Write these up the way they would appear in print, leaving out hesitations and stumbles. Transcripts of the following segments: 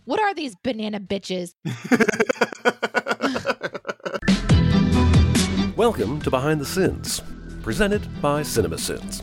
What are these banana bitches? Welcome to Behind the Sins, presented by CinemaSins.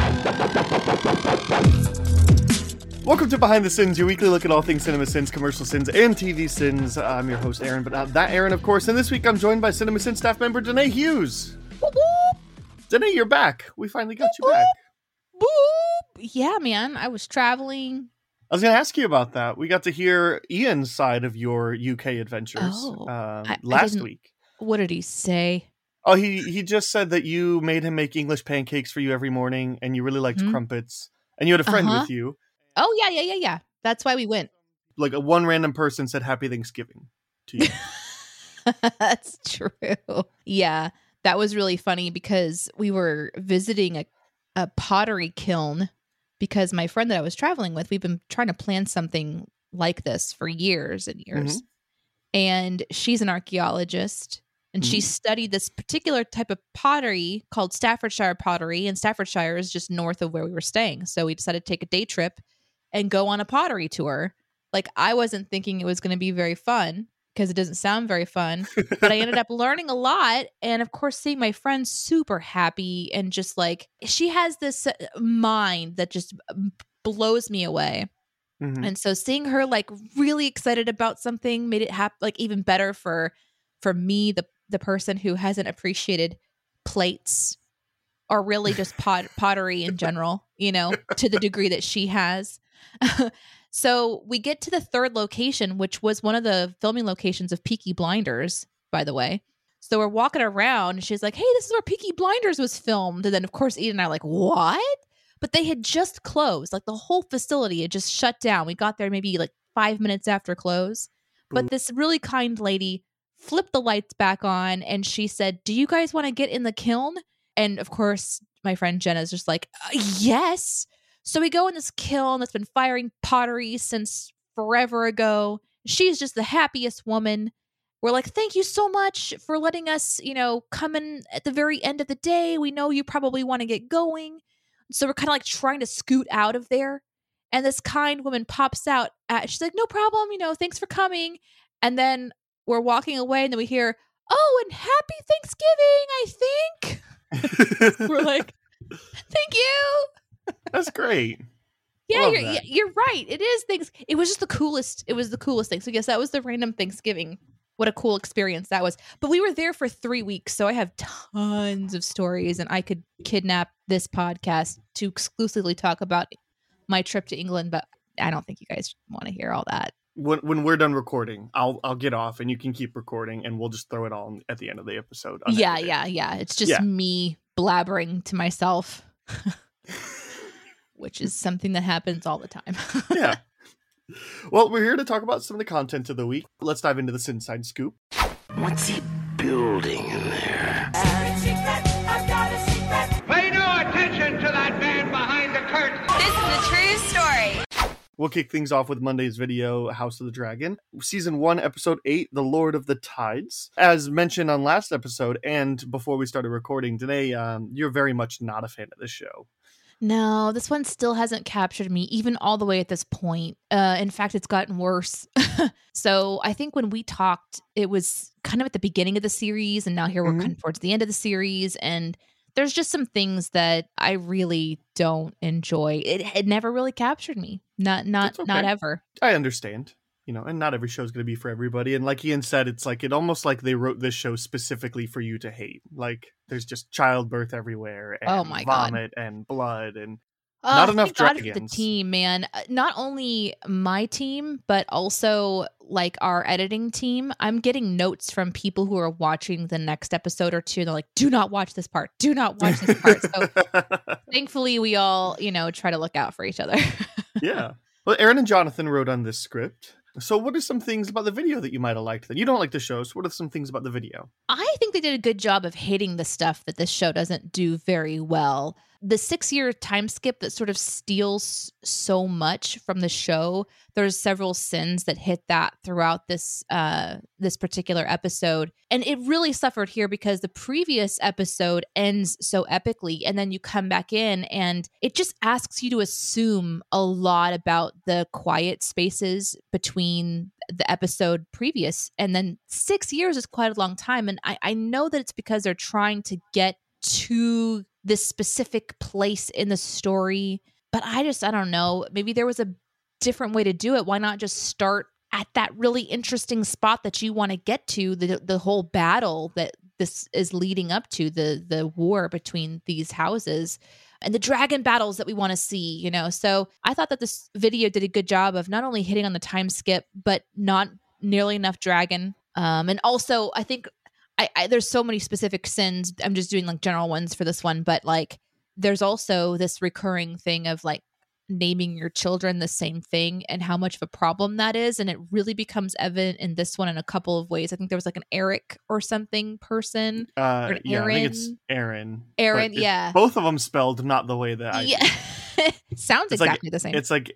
Welcome to Behind the Sins, your weekly look at all things cinema sins, commercial sins, and TV sins. I'm your host, Aaron, but not that Aaron, of course. And this week I'm joined by CinemaSins staff member Danae Hughes. Boop, boop. Danae, you're back. We finally got you back. Boop. Yeah, man. I was traveling. I was going to ask you about that. We got to hear Ian's side of your UK adventures last week. What did he say? Oh, he just said that you made him make English pancakes for you every morning, and you really liked crumpets, and you had a friend with you. Oh, yeah. That's why we went. Like one random person said Happy Thanksgiving to you. That's true. Yeah, that was really funny because we were visiting a pottery kiln because my friend that I was traveling with, we've been trying to plan something like this for years and years. Mm-hmm. And she's an archaeologist. And she studied this particular type of pottery called Staffordshire pottery. And Staffordshire is just north of where we were staying. So we decided to take a day trip and go on a pottery tour. Like, I wasn't thinking it was going to be very fun because it doesn't sound very fun. But I ended up learning a lot. And of course, seeing my friend super happy and just like, she has this mind that just blows me away. Mm-hmm. And so seeing her like really excited about something made it like even better for me, the person who hasn't appreciated plates or really just pottery in general, you know, to the degree that she has. So we get to the third location, which was one of the filming locations of Peaky Blinders, by the way. So we're walking around and she's like, hey, this is where Peaky Blinders was filmed. And then, of course, Eden and I are like, what? But they had just closed. Like the whole facility had just shut down. We got there maybe like 5 minutes after close. But this really kind lady flipped the lights back on and she said, do you guys want to get in the kiln? And of course, my friend Jenna's just like, yes. So we go in this kiln that's been firing pottery since forever ago. She's just the happiest woman. We're like, thank you so much for letting us, you know, come in at the very end of the day. We know you probably want to get going. So we're kind of like trying to scoot out of there. And this kind woman pops out. She's like, no problem. You know, thanks for coming. And then we're walking away and then we hear, oh, and happy Thanksgiving, I think. We're like, thank you. That's great. Yeah, you're right. It is things. It was just the coolest. It was the coolest thing. So yes, that was the random Thanksgiving. What a cool experience that was. But we were there for 3 weeks. So I have tons of stories and I could kidnap this podcast to exclusively talk about my trip to England. But I don't think you guys want to hear all that. When we're done recording, I'll get off and you can keep recording and we'll just throw it all at the end of the episode. Yeah. It's just me blabbering to myself, which is something that happens all the time. Yeah. Well, we're here to talk about some of the content of the week. Let's dive into the Sinside Scoop. What's he building in there? Pay no attention to that man behind the curtain. This is a true story. We'll kick things off with Monday's video, House of the Dragon. Season 1, Episode 8, The Lord of the Tides. As mentioned on last episode, and before we started recording today, you're very much not a fan of this show. No, this one still hasn't captured me, even all the way at this point. In fact, it's gotten worse. So I think when we talked, it was kind of at the beginning of the series, and now here we're kind of towards the end of the series, and there's just some things that I really don't enjoy. It never really captured me. Not ever. I understand, you know, and not every show is going to be for everybody. And like Ian said, it's like, it almost like they wrote this show specifically for you to hate. Like there's just childbirth everywhere and vomit and blood and not enough dragons. God for the team, man. Not only my team, but also like our editing team. I'm getting notes from people who are watching the next episode or two. They're like, do not watch this part. Do not watch this part. So thankfully we all, you know, try to look out for each other. Yeah. Well, Aaron and Jonathan wrote on this script. So what are some things about the video that you might have liked? That you don't like the show, so what are some things about the video? I I think they did a good job of hitting the stuff that this show doesn't do very well. The 6-year time skip that sort of steals so much from the show. There's several sins that hit that throughout this particular episode. And it really suffered here because the previous episode ends so epically. And then you come back in and it just asks you to assume a lot about the quiet spaces between the episode previous. And then 6 years is quite a long time. And I know that it's because they're trying to get to this specific place in the story, but I don't know. Maybe there was a different way to do it. Why not just start at that really interesting spot that you want to get to, the whole battle that this is leading up to, the war between these houses and the dragon battles that we want to see, you know? So I thought that this video did a good job of not only hitting on the time skip, but not nearly enough dragon. And also I think there's so many specific sins. I'm just doing like general ones for this one, but like there's also this recurring thing of like naming your children the same thing and how much of a problem that is. And it really becomes evident in this one in a couple of ways. I think there was like an Eric or something person. Or an yeah, Aaron. I think it's Aaron. Aaron, yeah. Both of them spelled not the way that I do. Sounds it's exactly like, the same. It's like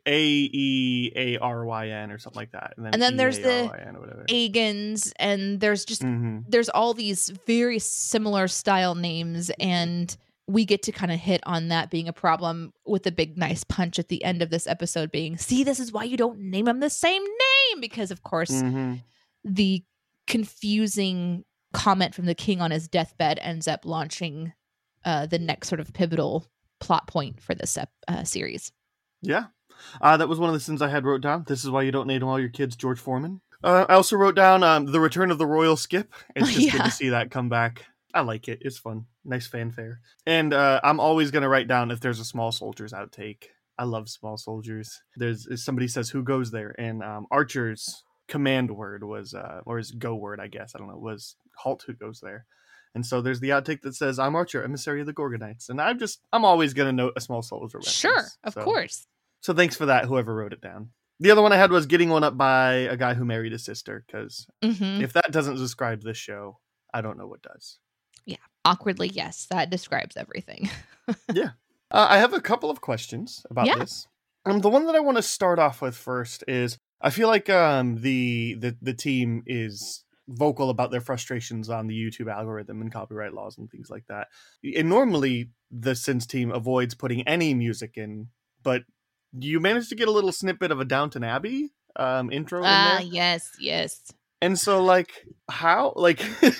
Aearyn or something like that. And then there's the Agans, and there's just there's all these very similar style names, and we get to kind of hit on that being a problem with a big nice punch at the end of this episode being, see, this is why you don't name them the same name, because of course the confusing comment from the king on his deathbed ends up launching the next sort of pivotal plot point for this series. Yeah. That was one of the sins I had wrote down. This is why you don't name all your kids George Foreman. I also wrote down the return of the royal skip. It's just good to see that come back. I like it. It's fun. Nice fanfare. And I'm always going to write down if there's a Small Soldiers outtake. I love Small Soldiers. Somebody says, who goes there? And Archer's command word was, or his go word, I guess, I don't know, was halt, who goes there? And so there's the outtake that says, I'm Archer, emissary of the Gorgonites. And I'm always going to note a Small Soldier reference. Sure, of course. So thanks for that, whoever wrote it down. The other one I had was getting one up by a guy who married his sister, because if that doesn't describe this show, I don't know what does. Yeah, awkwardly, yes, that describes everything. Yeah. I have a couple of questions about this. The one that I want to start off with first is, I feel like the team is vocal about their frustrations on the YouTube algorithm and copyright laws and things like that. And normally the Sins team avoids putting any music in, but you managed to get a little snippet of a Downton Abbey intro in there. Yes. And so, like, how, like,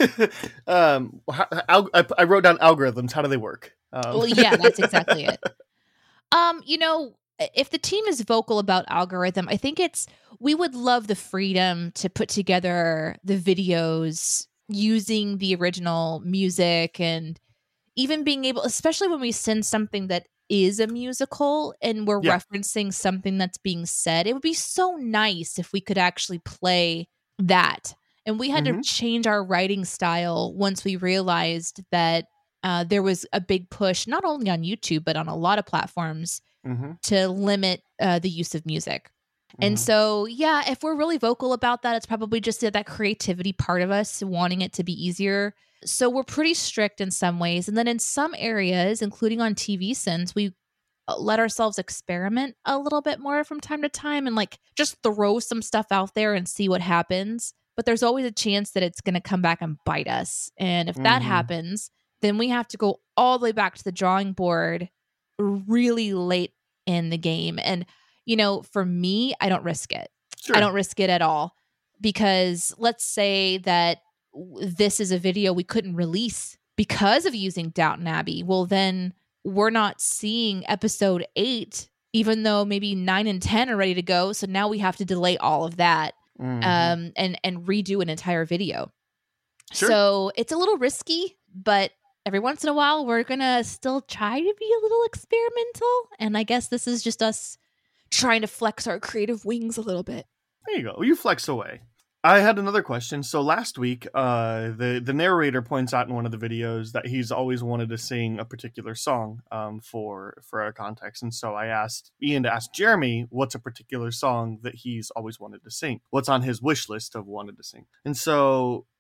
I wrote down algorithms. How do they work? Well, yeah, that's exactly it. You know, if the team is vocal about algorithm, I think we would love the freedom to put together the videos using the original music, and even being able, especially when we send something that is a musical and we're referencing something that's being said, it would be so nice if we could actually play that. And we had to change our writing style once we realized that there was a big push, not only on YouTube, but on a lot of platforms to limit the use of music. And so, yeah, if we're really vocal about that, it's probably just that creativity part of us wanting it to be easier. So we're pretty strict in some ways. And then in some areas, including on TV Sins, we let ourselves experiment a little bit more from time to time and like just throw some stuff out there and see what happens. But there's always a chance that it's going to come back and bite us. And if that happens, then we have to go all the way back to the drawing board really late in the game. And, you know, for me, I don't risk it. Sure. I don't risk it at all, because let's say that this is a video we couldn't release because of using Downton Abbey. Well, then we're not seeing episode 8, even though maybe 9 and 10 are ready to go. So now we have to delay all of that and redo an entire video. Sure. So it's a little risky, but every once in a while, we're going to still try to be a little experimental. And I guess this is just us trying to flex our creative wings a little bit. There you go. You flex away. I had another question. So last week, the narrator points out in one of the videos that he's always wanted to sing a particular song for our context. And so I asked Ian to ask Jeremy what's a particular song that he's always wanted to sing. What's on his wish list of wanted to sing. And so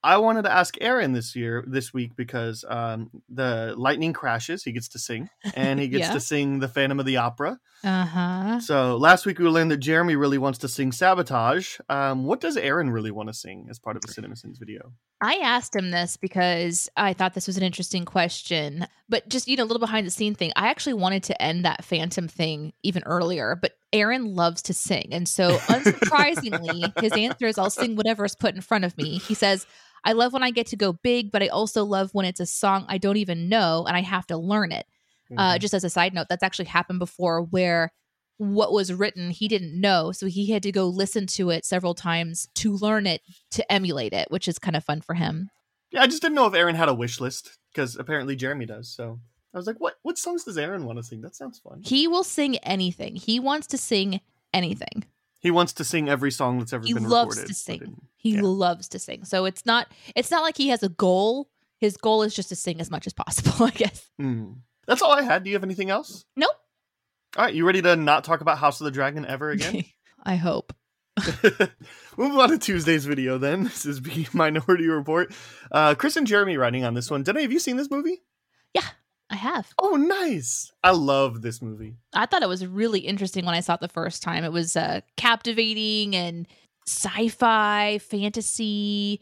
I wanted to ask Aaron this week, because the lightning crashes. He gets to sing, and he gets to sing the Phantom of the Opera. So last week we learned that Jeremy really wants to sing Sabotage. What does Aaron really want to sing as part of the CinemaSins video? I asked him this because I thought this was an interesting question, but just, a little behind the scene thing. I actually wanted to end that Phantom thing even earlier, but Aaron loves to sing. And so unsurprisingly, his answer is I'll sing whatever is put in front of me. He says, I love when I get to go big, but I also love when it's a song I don't even know and I have to learn it. Just as a side note, that's actually happened before, where what was written he didn't know, so he had to go listen to it several times to learn it, to emulate it, which is kind of fun for him. Yeah, I just didn't know if Aaron had a wish list, because apparently Jeremy does. So I was like, what songs does Aaron want to sing? That sounds fun. He will sing anything. He wants to sing anything. He wants to sing every song that's ever been recorded. He loves to sing. He loves to sing. So it's not like he has a goal. His goal is just to sing as much as possible, I guess. That's all I had. Do you have anything else? Nope. All right, you ready to not talk about House of the Dragon ever again? I hope. We'll move on to Tuesday's video then. This is the Minority Report. Chris and Jeremy writing on this one. Did any of you seen this movie? Yeah, I have. Oh, nice. I love this movie. I thought it was really interesting when I saw it the first time. It was captivating and sci-fi, fantasy.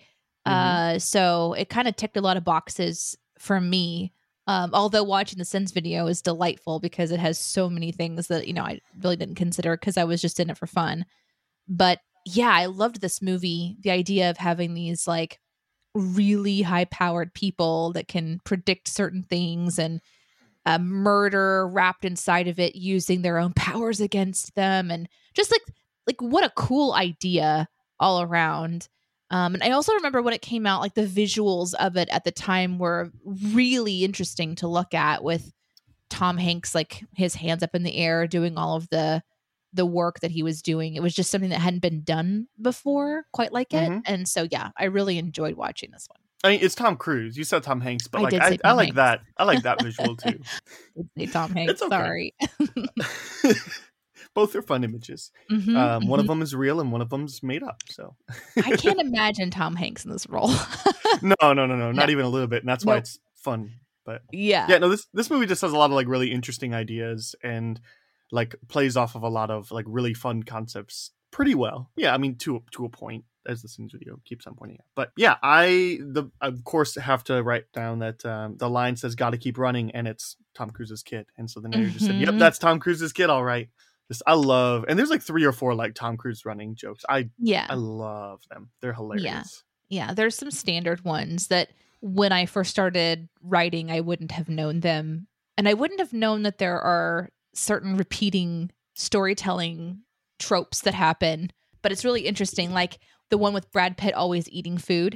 So it kind of ticked a lot of boxes for me. Although watching the Sins video is delightful because it has so many things that, I really didn't consider because I was just in it for fun. But yeah, I loved this movie. The idea of having these like really high powered people that can predict certain things and murder wrapped inside of it, using their own powers against them. And just like what a cool idea all around. And I also remember when it came out, like the visuals of it at the time were really interesting to look at, with Tom Hanks, like his hands up in the air, doing all of the work that he was doing. It was just something that hadn't been done before, quite like it. And so, yeah, I really enjoyed watching this one. I mean, it's Tom Cruise. You said Tom Hanks, but I like that. I like that visual too. Say Tom Hanks. It's okay. Sorry. Both are fun images. One of them is real and one of them's made up. So I can't imagine Tom Hanks in this role. No, not even a little bit. And that's why it's fun. But no, this movie just has a lot of like really interesting ideas and like plays off of a lot of like really fun concepts pretty well. Yeah, I mean to a point, as the Sins video keeps on pointing out. But yeah, I of course have to write down that the line says "Gotta keep running," and it's Tom Cruise's kid. And so the narrator just said, "Yep, that's Tom Cruise's kid, all right." I love, and there's like 3 or 4 like Tom Cruise running jokes. I love them. They're hilarious. Yeah, there's some standard ones that when I first started writing, I wouldn't have known them. And I wouldn't have known that there are certain repeating storytelling tropes that happen. But it's really interesting. Like the one with Brad Pitt always eating food.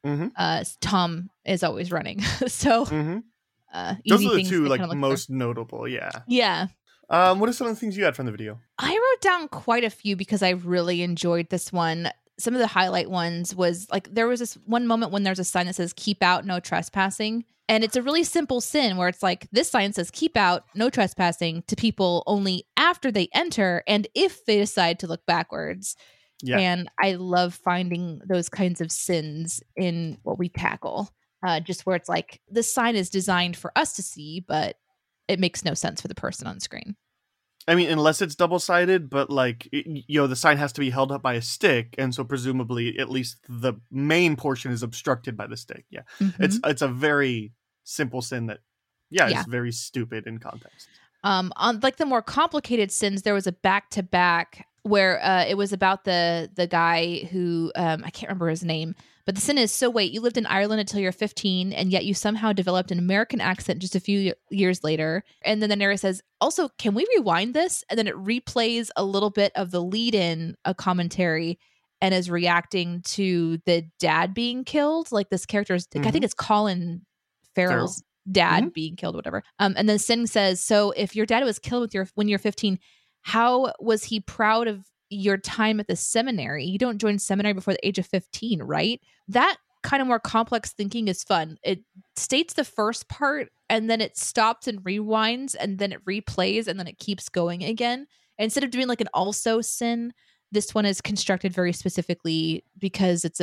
Tom is always running. So those are the 2 like most notable. Yeah. What are some of the things you had from the video? I wrote down quite a few because I really enjoyed this one. Some of the highlight ones was like there was this one moment when there's a sign that says "Keep out, no trespassing." And it's a really simple sin where it's like this sign says "Keep out, no trespassing" to people only after they enter and if they decide to look backwards. Yeah. And I love finding those kinds of sins in what we tackle. Just where it's like the sign is designed for us to see, but it makes no sense for the person on screen. I mean, unless it's double-sided, but like, the sign has to be held up by a stick. And so presumably at least the main portion is obstructed by the stick. Yeah. It's a very simple sin that, is very stupid in context. On like the more complicated sins, there was a back-to-back where it was about the guy who, I can't remember his name, but the sin is, so wait, you lived in Ireland until you're 15, and yet you somehow developed an American accent just a few years later. And then the narrator says, also, can we rewind this? And then it replays a little bit of the lead-in, a commentary, and is reacting to the dad being killed. Like this character's, I think it's Colin Farrell's dad being killed, whatever. And then Sin says, so if your dad was killed when you're 15, how was he proud of your time at the seminary? You don't join seminary before the age of 15, right? That kind of more complex thinking is fun. It states the first part and then it stops and rewinds and then it replays and then it keeps going again. Instead of doing like an also sin, this one is constructed very specifically because it's a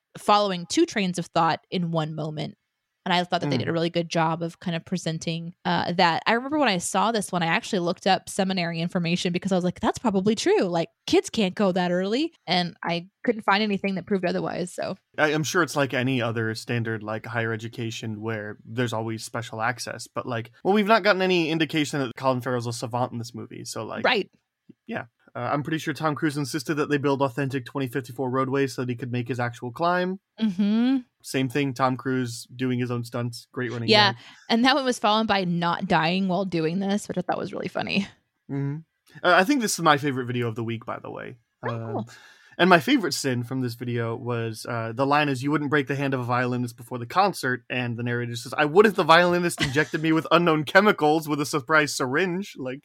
following two trains of thought in one moment. And I thought that they did a really good job of kind of presenting that. I remember when I saw this one, I actually looked up seminary information because I was like, that's probably true. Like, kids can't go that early. And I couldn't find anything that proved otherwise. So I'm sure it's like any other standard, like higher education where there's always special access. But like, well, we've not gotten any indication that Colin Farrell's a savant in this movie. So like, right. Yeah. I'm pretty sure Tom Cruise insisted that they build authentic 2054 roadways so that he could make his actual climb. Mm-hmm. Same thing, Tom Cruise doing his own stunts. Great running. Yeah. gag. And that one was followed by not dying while doing this, which I thought was really funny. Mm-hmm. I think this is my favorite video of the week, by the way. Cool. And my favorite sin from this video was the line is, "You wouldn't break the hand of a violinist before the concert." And the narrator says, "I would if the violinist injected me with unknown chemicals with a surprise syringe." Like,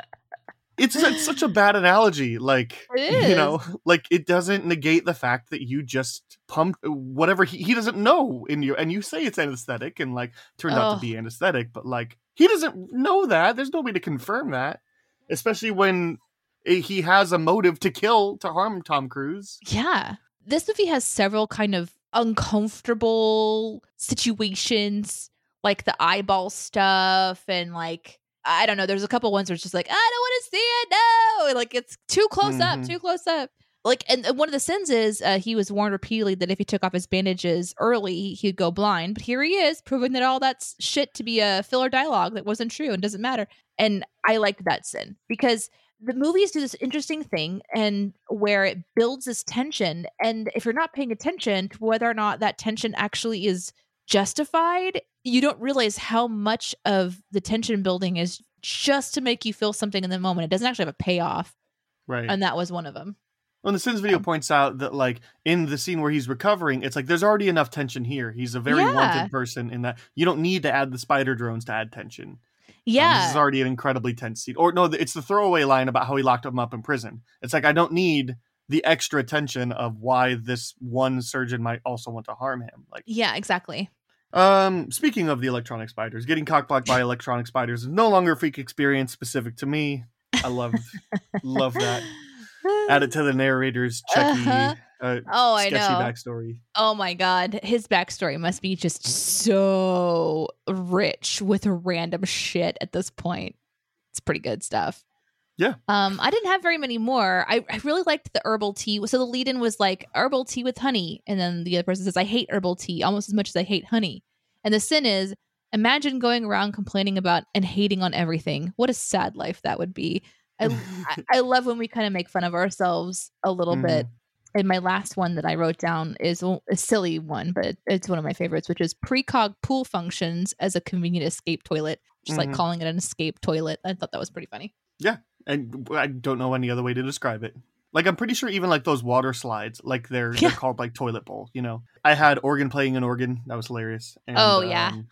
it's such a bad analogy. Like, it is. You know, like it doesn't negate the fact that you just pumped whatever he doesn't know in you. And you say it's anesthetic and like turned out to be anesthetic, but like he doesn't know that. There's no way to confirm that, especially when he has a motive to harm Tom Cruise. Yeah. This movie has several kind of uncomfortable situations, like the eyeball stuff and like, I don't know. There's a couple ones where it's just like, I don't want to see it. No, like it's too close up. Like, and one of the sins is he was warned repeatedly that if he took off his bandages early, he'd go blind. But here he is, proving that all that's shit to be a filler dialogue that wasn't true and doesn't matter. And I liked that sin because the movies do this interesting thing and where it builds this tension. And if you're not paying attention to whether or not that tension actually is justified, you don't realize how much of the tension building is just to make you feel something in the moment. It doesn't actually have a payoff. Right. And that was one of them. Well, the Sins video points out that, like, in the scene where he's recovering, it's like there's already enough tension here. He's a very wanted person in that you don't need to add the spider drones to add tension. Yeah. This is already an incredibly tense scene. Or no, it's the throwaway line about how he locked him up in prison. It's like, I don't need the extra tension of why this one surgeon might also want to harm him. Like, yeah, exactly. Speaking of the electronic spiders, getting cockblocked by electronic spiders is no longer a freak experience specific to me. I love that. Add it to the narrator's sketchy backstory. Oh my God. His backstory must be just so rich with random shit at this point. It's pretty good stuff. Yeah. I didn't have very many more. I really liked the herbal tea. So the lead-in was like herbal tea with honey. And then the other person says, I hate herbal tea almost as much as I hate honey. And the sin is, imagine going around complaining about and hating on everything. What a sad life that would be. I love when we kind of make fun of ourselves a little bit. And my last one that I wrote down is a silly one, but it's one of my favorites, which is precog pool functions as a convenient escape toilet. Just like calling it an escape toilet. I thought that was pretty funny. Yeah. And I don't know any other way to describe it. Like, I'm pretty sure even like those water slides, like they're called like toilet bowl, you know. I had organ playing an organ. That was hilarious. And, and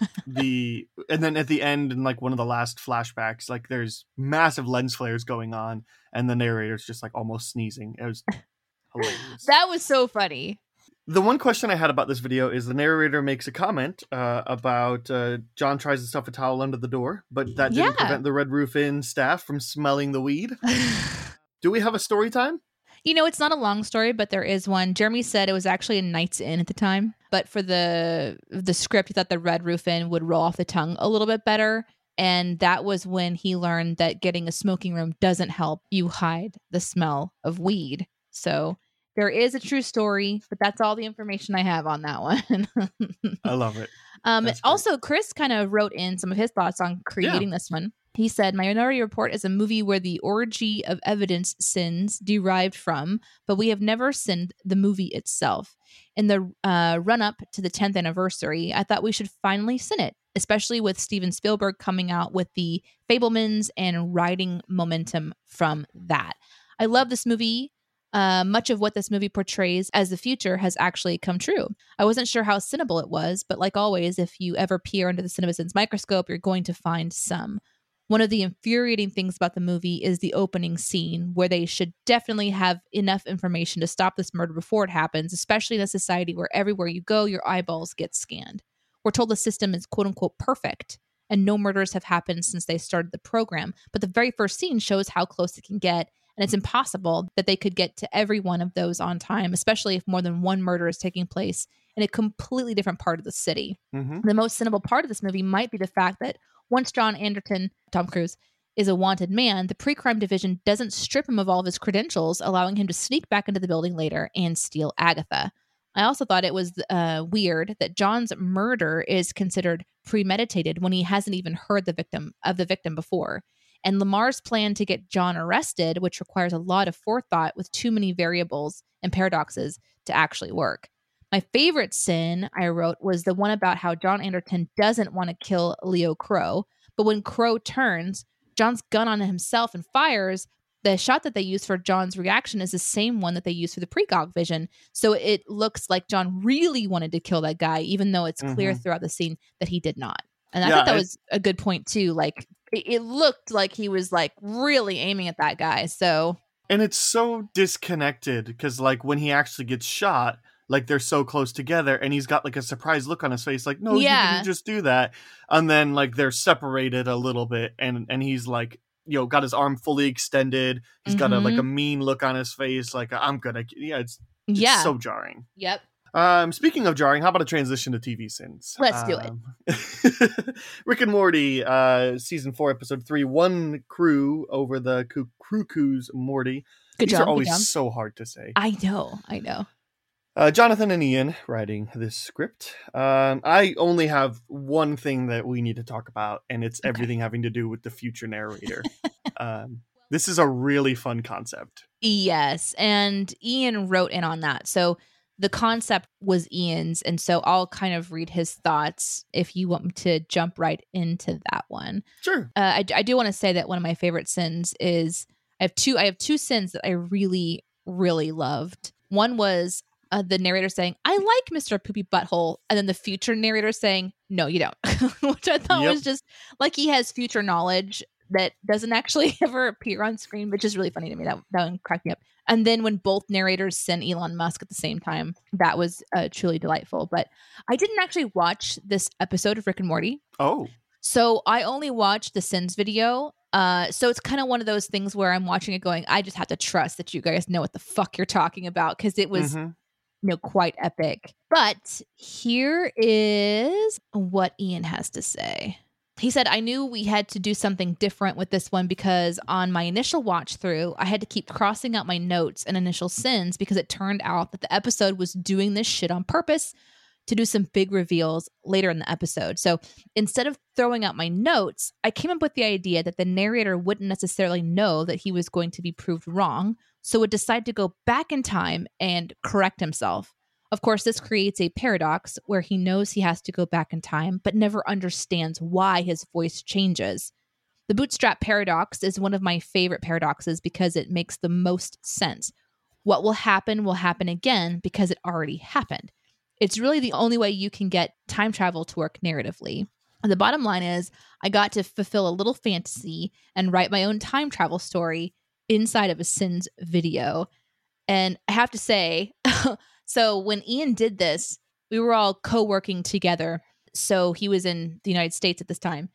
then at the end, in like one of the last flashbacks, like there's massive lens flares going on and the narrator's just like almost sneezing. It was hilarious. That was so funny. The one question I had about this video is the narrator makes a comment about John tries to stuff a towel under the door, but that didn't prevent the Red Roof Inn staff from smelling the weed. Do we have a story time? You know, it's not a long story, but there is one. Jeremy said it was actually a Night's Inn at the time, but for the script, he thought the Red Roof Inn would roll off the tongue a little bit better. And that was when he learned that getting a smoking room doesn't help you hide the smell of weed. So there is a true story, but that's all the information I have on that one. I love it. Also, Chris kind of wrote in some of his thoughts on creating this one. He said, Minority Report is a movie where the orgy of evidence sins derived from, but we have never sinned the movie itself. In the run-up to the 10th anniversary, I thought we should finally sin it, especially with Steven Spielberg coming out with the Fabelmans and riding momentum from that. I love this movie. Much of what this movie portrays as the future has actually come true. I wasn't sure how sinnable it was, but like always, if you ever peer under the CinemaSins microscope, you're going to find some. One of the infuriating things about the movie is the opening scene, where they should definitely have enough information to stop this murder before it happens, especially in a society where everywhere you go, your eyeballs get scanned. We're told the system is quote unquote perfect, and no murders have happened since they started the program. But the very first scene shows how close it can get, and it's impossible that they could get to every one of those on time, especially if more than one murder is taking place in a completely different part of the city. Mm-hmm. The most cynical part of this movie might be the fact that once John Anderton, Tom Cruise, is a wanted man, the pre-crime division doesn't strip him of all of his credentials, allowing him to sneak back into the building later and steal Agatha. I also thought it was weird that John's murder is considered premeditated when he hasn't even heard the victim before. And Lamar's plan to get John arrested, which requires a lot of forethought with too many variables and paradoxes to actually work. My favorite sin I wrote was the one about how John Anderton doesn't want to kill Leo Crow, but when Crow turns, John's gun on himself and fires. The shot that they use for John's reaction is the same one that they use for the precog vision. So it looks like John really wanted to kill that guy, even though it's clear throughout the scene that he did not. And I thought that was a good point too. Like it looked like he was like really aiming at that guy. So, and it's so disconnected because like when he actually gets shot, like they're so close together and he's got like a surprised look on his face. Like, no, you didn't just do that. And then like they're separated a little bit and he's like, you know, got his arm fully extended. He's got a mean look on his face. Like it's so jarring. Yep. Speaking of jarring, how about a transition to TV sins? Let's do it. Rick and Morty, season 4, episode 3, One Crew over the Cuckoo's Morty. Good These job. are always so hard to say. I know. Jonathan and Ian writing this script. I only have one thing that we need to talk about, and it's everything having to do with the future narrator. This is a really fun concept. Yes, and Ian wrote in on that. So the concept was Ian's, and so I'll kind of read his thoughts if you want me to jump right into that one. Sure. I do want to say that one of my favorite sins is I have two sins that I really, really loved. One was the narrator saying, "I like Mr. Poopy Butthole," and then the future narrator saying, "No, you don't," which I thought was just like he has future knowledge that doesn't actually ever appear on screen, which is really funny to me. That one cracked me up. And then when both narrators send Elon Musk at the same time, that was truly delightful. But I didn't actually watch this episode of Rick and Morty. Oh. So I only watched the Sins video. So it's kind of one of those things where I'm watching it going, I just have to trust that you guys know what the fuck you're talking about, because it was quite epic. But here is what Ian has to say. He said, "I knew we had to do something different with this one because on my initial watch through, I had to keep crossing out my notes and initial sins because it turned out that the episode was doing this shit on purpose to do some big reveals later in the episode. So instead of throwing out my notes, I came up with the idea that the narrator wouldn't necessarily know that he was going to be proved wrong, so would decide to go back in time and correct himself. Of course, this creates a paradox where he knows he has to go back in time, but never understands why his voice changes. The bootstrap paradox is one of my favorite paradoxes because it makes the most sense. What will happen again because it already happened. It's really the only way you can get time travel to work narratively. And the bottom line is, I got to fulfill a little fantasy and write my own time travel story inside of a Sins video. And I have to say, so when Ian did this, we were all co-working together. So he was in the United States at this time.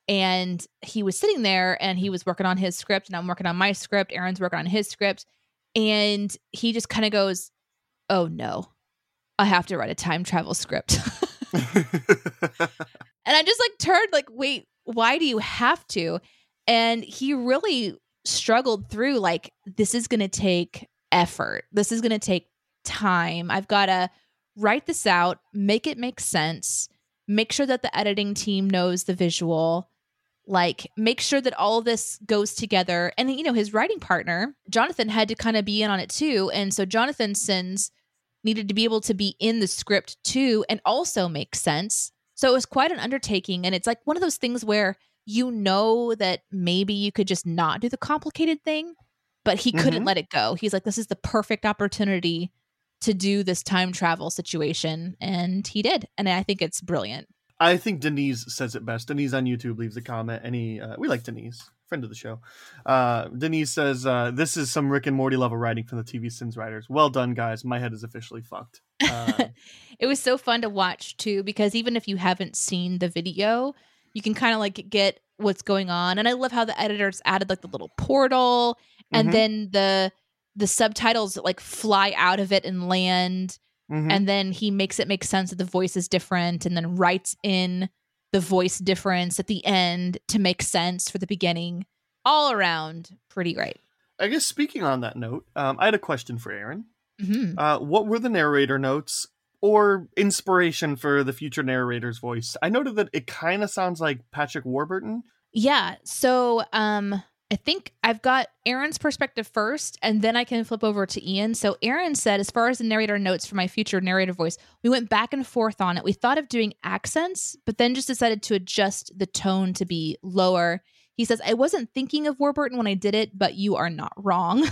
And he was sitting there and he was working on his script and I'm working on my script. Aaron's working on his script. And he just kind of goes, "Oh no, I have to write a time travel script." And I just like turned like, wait, why do you have to? And he really struggled through like, this is going to take effort. This is going to take time. I've got to write this out, make it make sense, make sure that the editing team knows the visual, like make sure that all of this goes together. And, you know, his writing partner, Jonathan, had to kind of be in on it too. And so Jonathan's sins needed to be able to be in the script too and also make sense. So it was quite an undertaking. And it's like one of those things where you know that maybe you could just not do the complicated thing, but he couldn't let it go. He's like, this is the perfect opportunity to do this time travel situation. And he did. And I think it's brilliant. I think Denise says it best. Denise on YouTube leaves a comment. We like Denise, friend of the show. Denise says, "This is some Rick and Morty level writing from the TV Sins writers. Well done, guys. My head is officially fucked." It was so fun to watch too, because even if you haven't seen the video, you can kind of like get what's going on. And I love how the editors added like the little portal and then the subtitles like fly out of it and land, and then he makes it make sense that the voice is different, and then writes in the voice difference at the end to make sense for the beginning. All around, pretty great. I guess speaking on that note, I had a question for Aaron. What were the narrator notes or inspiration for the future narrator's voice? I noted that it kind of sounds like Patrick Warburton. Yeah, so I think I've got Aaron's perspective first, and then I can flip over to Ian. So Aaron said, as far as the narrator notes for my future narrator voice, we went back and forth on it. We thought of doing accents, but then just decided to adjust the tone to be lower. He says, I wasn't thinking of Warburton when I did it, but you are not wrong.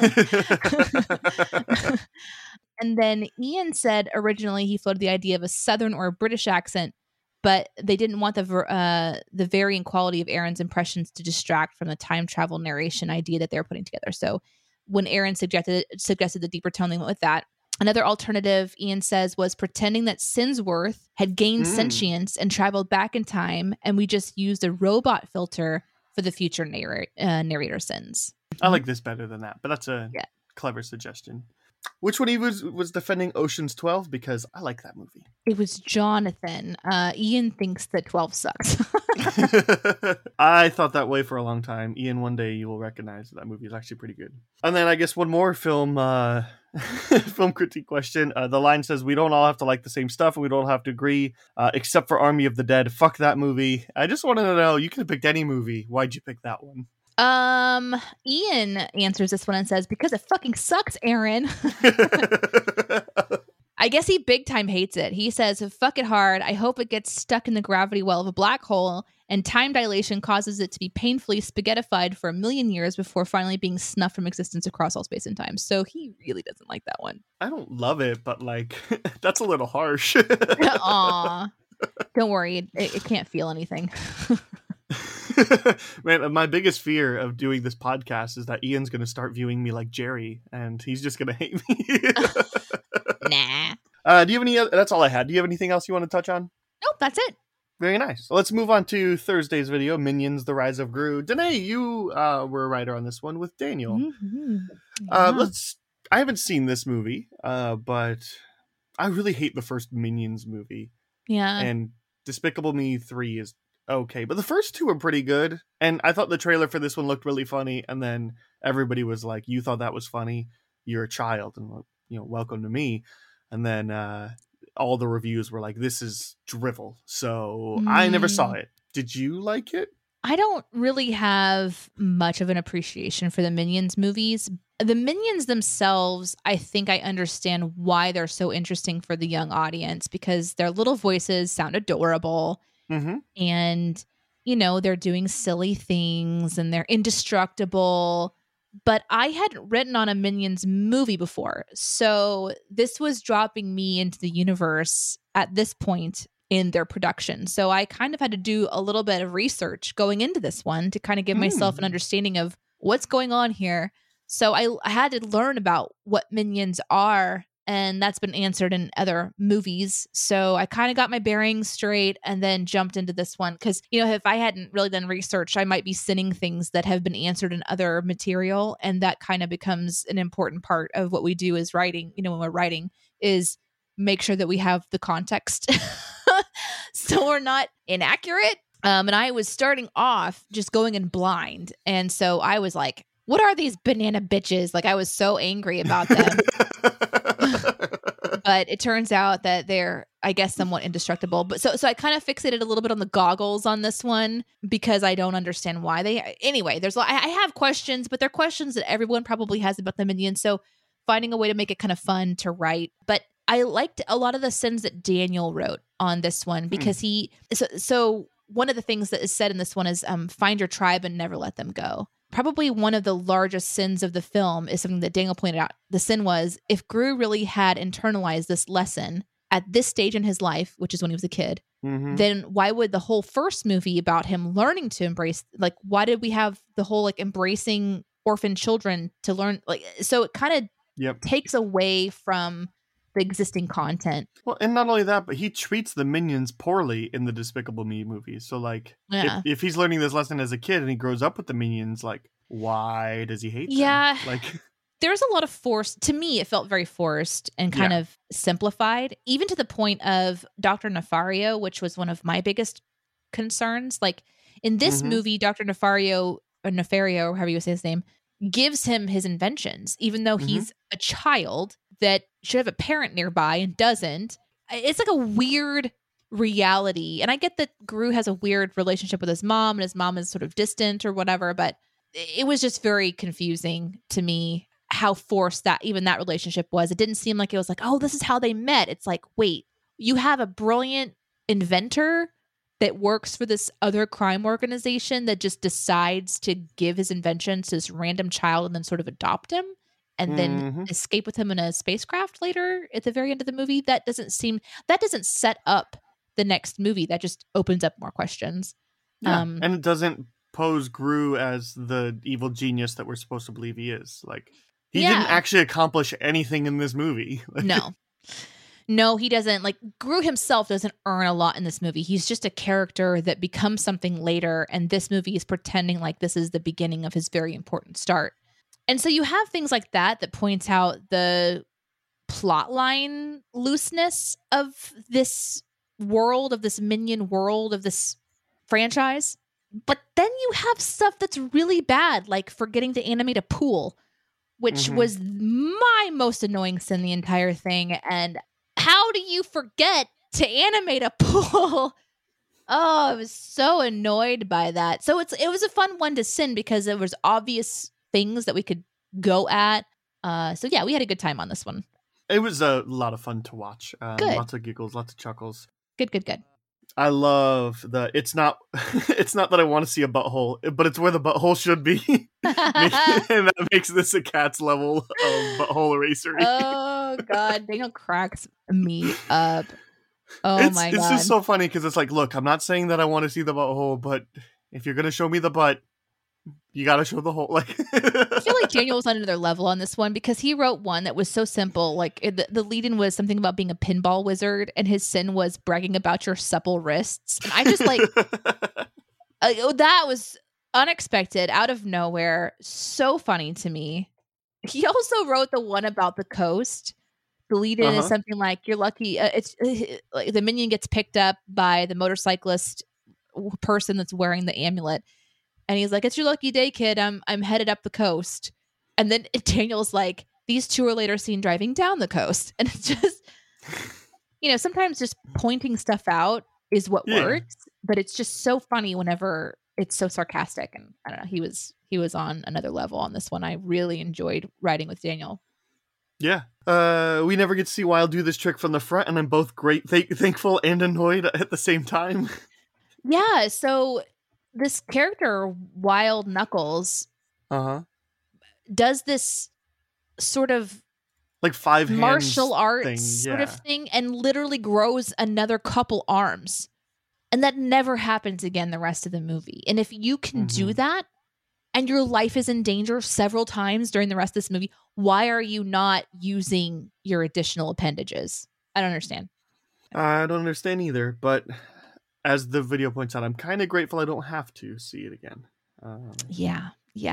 And then Ian said originally he floated the idea of a Southern or a British accent, but they didn't want the varying quality of Aaron's impressions to distract from the time travel narration idea that they were putting together. So when Aaron suggested the deeper tone, they went with that. Another alternative, Ian says, was pretending that Sinsworth had gained sentience and traveled back in time, and we just used a robot filter for the future narrator Sins. I like this better than that, but that's a clever suggestion. Which one he was defending Ocean's 12? Because I like that movie. It was Jonathan. Ian thinks that 12 sucks. I thought that way for a long time. Ian, one day you will recognize that movie is actually pretty good. And then I guess one more film film critique question. The line says, we don't all have to like the same stuff and we don't have to agree, except for Army of the Dead. Fuck that movie. I just wanted to know, you could have picked any movie. Why'd you pick that one? Ian answers this one and says, because it fucking sucks, Aaron. I guess he big time hates it. He says, fuck it hard. I hope it gets stuck in the gravity well of a black hole, and time dilation causes it to be painfully spaghettified for 1 million years before finally being snuffed from existence across all space and time. So he really doesn't like that one. I don't love it, but like, that's a little harsh. Aw. Don't worry. It can't feel anything. Man, my biggest fear of doing this podcast is that Ian's going to start viewing me like Jerry, and he's just going to hate me. Nah. Do you have any? That's all I had. Do you have anything else you want to touch on? Nope, that's it. Very nice. So let's move on to Thursday's video, Minions: The Rise of Gru. Danae, you were a writer on this one with Daniel. Mm-hmm. Yeah. I haven't seen this movie, but I really hate the first Minions movie. Yeah. And Despicable Me 3 is okay, but the first two are pretty good. And I thought the trailer for this one looked really funny, and then everybody was like, you thought that was funny? You're a child, and welcome to me. And then all the reviews were like, this is drivel. So I never saw it. Did you like it? I don't really have much of an appreciation for the Minions movies. The Minions themselves, I think I understand why they're so interesting for the young audience, because their little voices sound adorable. Mm-hmm. And, they're doing silly things and they're indestructible. But I hadn't written on a Minions movie before. So this was dropping me into the universe at this point in their production. So I kind of had to do a little bit of research going into this one to kind of give myself an understanding of what's going on here. So I had to learn about what Minions are, and that's been answered in other movies. So I kind of got my bearings straight and then jumped into this one. Because, if I hadn't really done research, I might be sinning things that have been answered in other material. And that kind of becomes an important part of what we do as writing, when we're writing, is make sure that we have the context so we're not inaccurate. And I was starting off just going in blind. And so I was like, what are these banana bitches? Like, I was so angry about them. But it turns out that they're, I guess, somewhat indestructible. But so I kind of fixated a little bit on the goggles on this one because I don't understand why they. Anyway, I have questions, but they're questions that everyone probably has about the Minions. So finding a way to make it kind of fun to write. But I liked a lot of the sins that Daniel wrote on this one because so one of the things that is said in this one is find your tribe and never let them go. Probably one of the largest sins of the film is something that Daniel pointed out. The sin was, if Gru really had internalized this lesson at this stage in his life, which is when he was a kid, then why would the whole first movie about him learning to embrace, like, why did we have the whole, like, embracing orphan children to learn? Like, so it kind of takes away from the existing content. Well, and not only that, but he treats the Minions poorly in the Despicable Me movies. So, like, if he's learning this lesson as a kid and he grows up with the Minions, like, Why does he hate them? Yeah. Like, there's a lot of force. To me, it felt very forced and kind of simplified, even to the point of Dr. Nefario, which was one of my biggest concerns. Like in this movie, Dr. Nefario, or Nefario, however you say his name, gives him his inventions, even though he's a child that should have a parent nearby and doesn't. It's like a weird reality. And I get that Gru has a weird relationship with his mom and his mom is sort of distant or whatever, but it was just very confusing to me how forced that relationship was. It didn't seem like it was like, oh, this is how they met. It's like, wait, you have a brilliant inventor that works for this other crime organization that just decides to give his inventions to this random child and then sort of adopt him and then escape with him in a spacecraft later at the very end of the movie. That doesn't set up the next movie. That just opens up more questions. Yeah. And it doesn't pose Gru as the evil genius that we're supposed to believe he is. Like, he didn't actually accomplish anything in this movie. No, he doesn't. Like, Gru himself doesn't earn a lot in this movie. He's just a character that becomes something later, and this movie is pretending like this is the beginning of his very important start. And so you have things like that points out the plotline looseness of this world, of this Minion world, of this franchise. But then you have stuff that's really bad, like forgetting to animate a pool, which was my most annoying sin the entire thing. And how do you forget to animate a pool? Oh, I was so annoyed by that. So it was a fun one to sin because there was obvious things that we could go at. So yeah, we had a good time on this one. It was a lot of fun to watch. Lots of giggles, lots of chuckles. Good. I love it's not that I want to see a butthole, but it's where the butthole should be. And that makes this a Cats level of butthole erasery. Oh God, Daniel cracks me up. My God. It's just so funny because it's like, look, I'm not saying that I want to see the butthole, but if you're gonna show me the butt, you gotta show the hole. Like, I feel like Daniel was on another level on this one because he wrote one that was so simple. Like the lead-in was something about being a pinball wizard, and his sin was bragging about your supple wrists. And I just like that was unexpected, out of nowhere, so funny to me. He also wrote the one about the coast. The lead-in is something like, "You're lucky." It's like the minion gets picked up by the motorcyclist person that's wearing the amulet. And he's like, "It's your lucky day, kid. I'm headed up the coast." And then Daniel's like, "These two are later seen driving down the coast." And it's just, sometimes just pointing stuff out is what works. But it's just so funny whenever it's so sarcastic. And I don't know, he was on another level on this one. I really enjoyed writing with Daniel. Yeah. We never get to see Wild do this trick from the front, and I'm both thankful and annoyed at the same time. Yeah. So this character, Wild Knuckles, does this sort of like five martial arts thing, sort of thing and literally grows another couple arms. And that never happens again the rest of the movie. And if you can do that and your life is in danger several times during the rest of this movie, why are you not using your additional appendages? I don't understand. I don't understand either, but as the video points out, I'm kind of grateful I don't have to see it again. Yeah.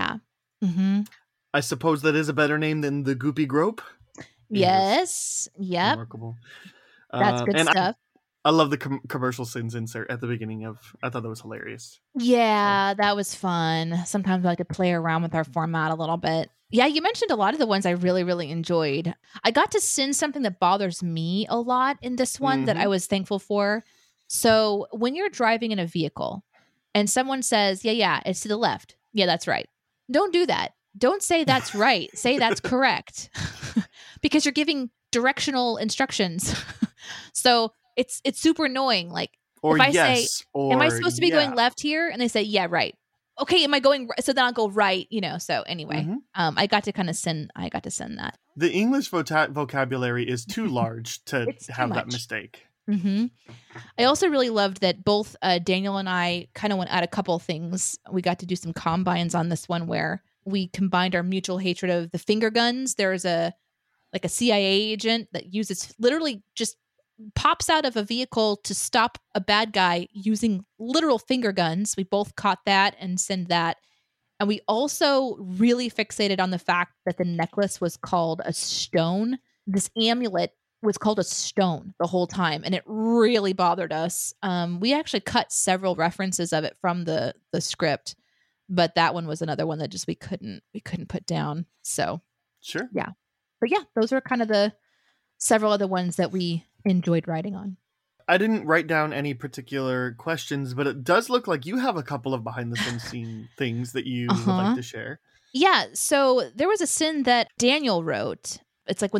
I suppose that is a better name than the Goopy Grope. Yes. Yep. Remarkable. That's good stuff. I love the commercial sins insert at the beginning I thought that was hilarious. Yeah, that was fun. Sometimes I like to play around with our format a little bit. Yeah, you mentioned a lot of the ones I really, really enjoyed. I got to sin something that bothers me a lot in this one that I was thankful for. So when you're driving in a vehicle and someone says, yeah, it's to the left. Yeah, that's right. Don't do that. Don't say that's right. Say that's correct. Because you're giving directional instructions. So it's super annoying. Like, or if I yes, say, am I supposed to be going left here? And they say, yeah, right. Okay, am I going right? So then I'll go right, So anyway, I got to sin that. The English vocabulary is too large to have that mistake. I also really loved that both Daniel and I kind of went at a couple things. We got to do some combines on this one where we combined our mutual hatred of the finger guns. There's a CIA agent that literally just pops out of a vehicle to stop a bad guy using literal finger guns. We both caught that and send that. And we also really fixated on the fact that the necklace was called a stone. This amulet was called a stone the whole time, and it really bothered us. We actually cut several references of it from the script, but that one was another one that just we couldn't put down. So sure, yeah. But yeah, those are kind of the several other ones that we enjoyed writing on. I didn't write down any particular questions, but it does look like you have a couple of behind the scenes scene things that you would like to share. Yeah. So there was a sin that Daniel wrote. It's like when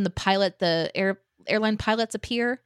the airline pilots appear,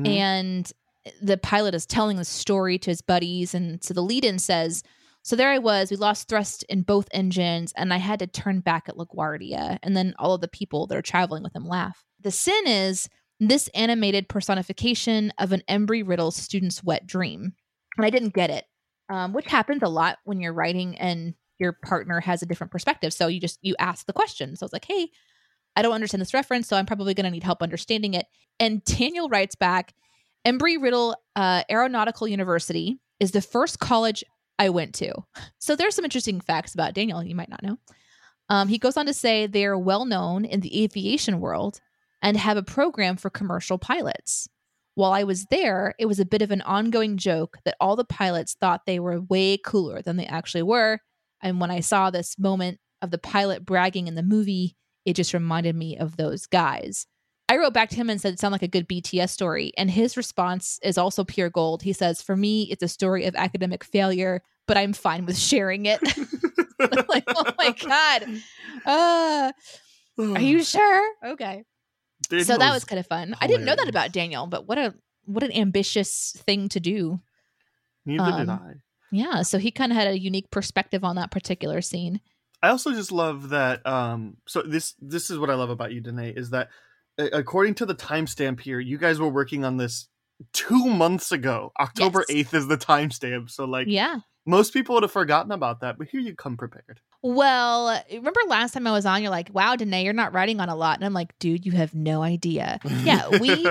and the pilot is telling the story to his buddies. And so the lead-in says, so there I was, we lost thrust in both engines, and I had to turn back at LaGuardia. And then all of the people that are traveling with him laugh. The sin is this animated personification of an Embry-Riddle student's wet dream. And I didn't get it, which happens a lot when you're writing and your partner has a different perspective. So you ask the question. So it's like, hey, I don't understand this reference, so I'm probably going to need help understanding it. And Daniel writes back, Embry-Riddle Aeronautical University is the first college I went to. So there's some interesting facts about Daniel you might not know. He goes on to say they are well known in the aviation world and have a program for commercial pilots. While I was there, it was a bit of an ongoing joke that all the pilots thought they were way cooler than they actually were. And when I saw this moment of the pilot bragging in the movie, it just reminded me of those guys. I wrote back to him and said, it sounded like a good BTS story. And his response is also pure gold. He says, for me, it's a story of academic failure, but I'm fine with sharing it. I'm like, oh my God. Are you sure? Okay. So that was kind of fun. Hilarious. I didn't know that about Daniel, but what an ambitious thing to do. Neither did I. Yeah. So he kind of had a unique perspective on that particular scene. I also just love that. So this is what I love about you, Danae, is that according to the timestamp here, you guys were working on this 2 months ago. October 8th is the timestamp. So yeah, most people would have forgotten about that, but here you come prepared. Well, remember last time I was on, you're like, wow, Danae, you're not writing on a lot. And I'm like, dude, you have no idea. Yeah,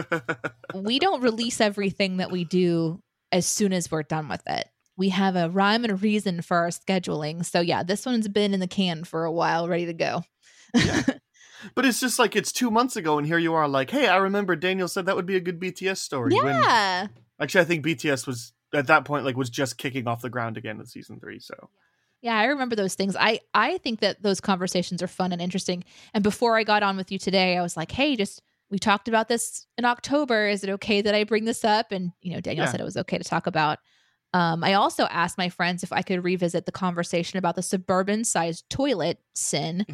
we don't release everything that we do as soon as we're done with it. We have a rhyme and a reason for our scheduling. So yeah, this one's been in the can for a while, ready to go. Yeah. But it's just like, it's 2 months ago and here you are like, hey, I remember Daniel said that would be a good BTS story. Yeah. Actually, I think BTS was at that point, was just kicking off the ground again in season 3. So yeah, I remember those things. I think that those conversations are fun and interesting. And before I got on with you today, I was like, hey, we talked about this in October. Is it okay that I bring this up? And, Daniel said it was okay to talk about. I also asked my friends if I could revisit the conversation about the suburban-sized toilet sin.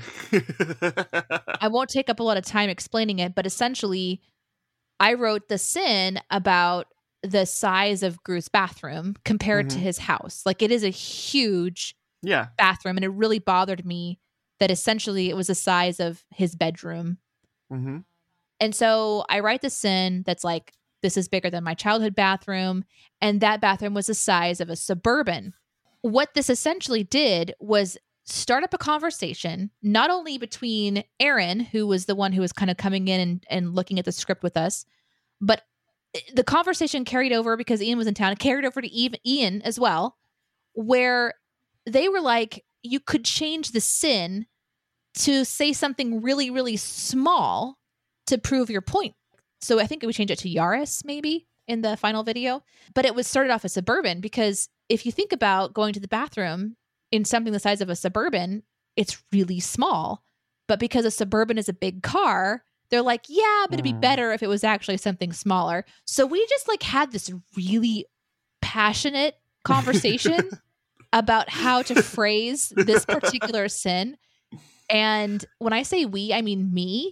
I won't take up a lot of time explaining it, but essentially, I wrote the sin about the size of Gru's bathroom compared to his house. Like, it is a huge bathroom, and it really bothered me that essentially it was the size of his bedroom. Mm-hmm. And so I write the sin that's like, this is bigger than my childhood bathroom. And that bathroom was the size of a Suburban. What this essentially did was start up a conversation, not only between Aaron, who was the one who was kind of coming in and looking at the script with us, but the conversation carried over because Ian was in town. It carried over to Ian as well, where they were like, you could change the sin to say something really, really small to prove your point. So I think we changed it to Yaris maybe in the final video, but it was started off as Suburban because if you think about going to the bathroom in something the size of a Suburban, it's really small. But because a Suburban is a big car, they're like, yeah, but it'd be better if it was actually something smaller. So we just had this really passionate conversation about how to phrase this particular sin. And when I say we, I mean me.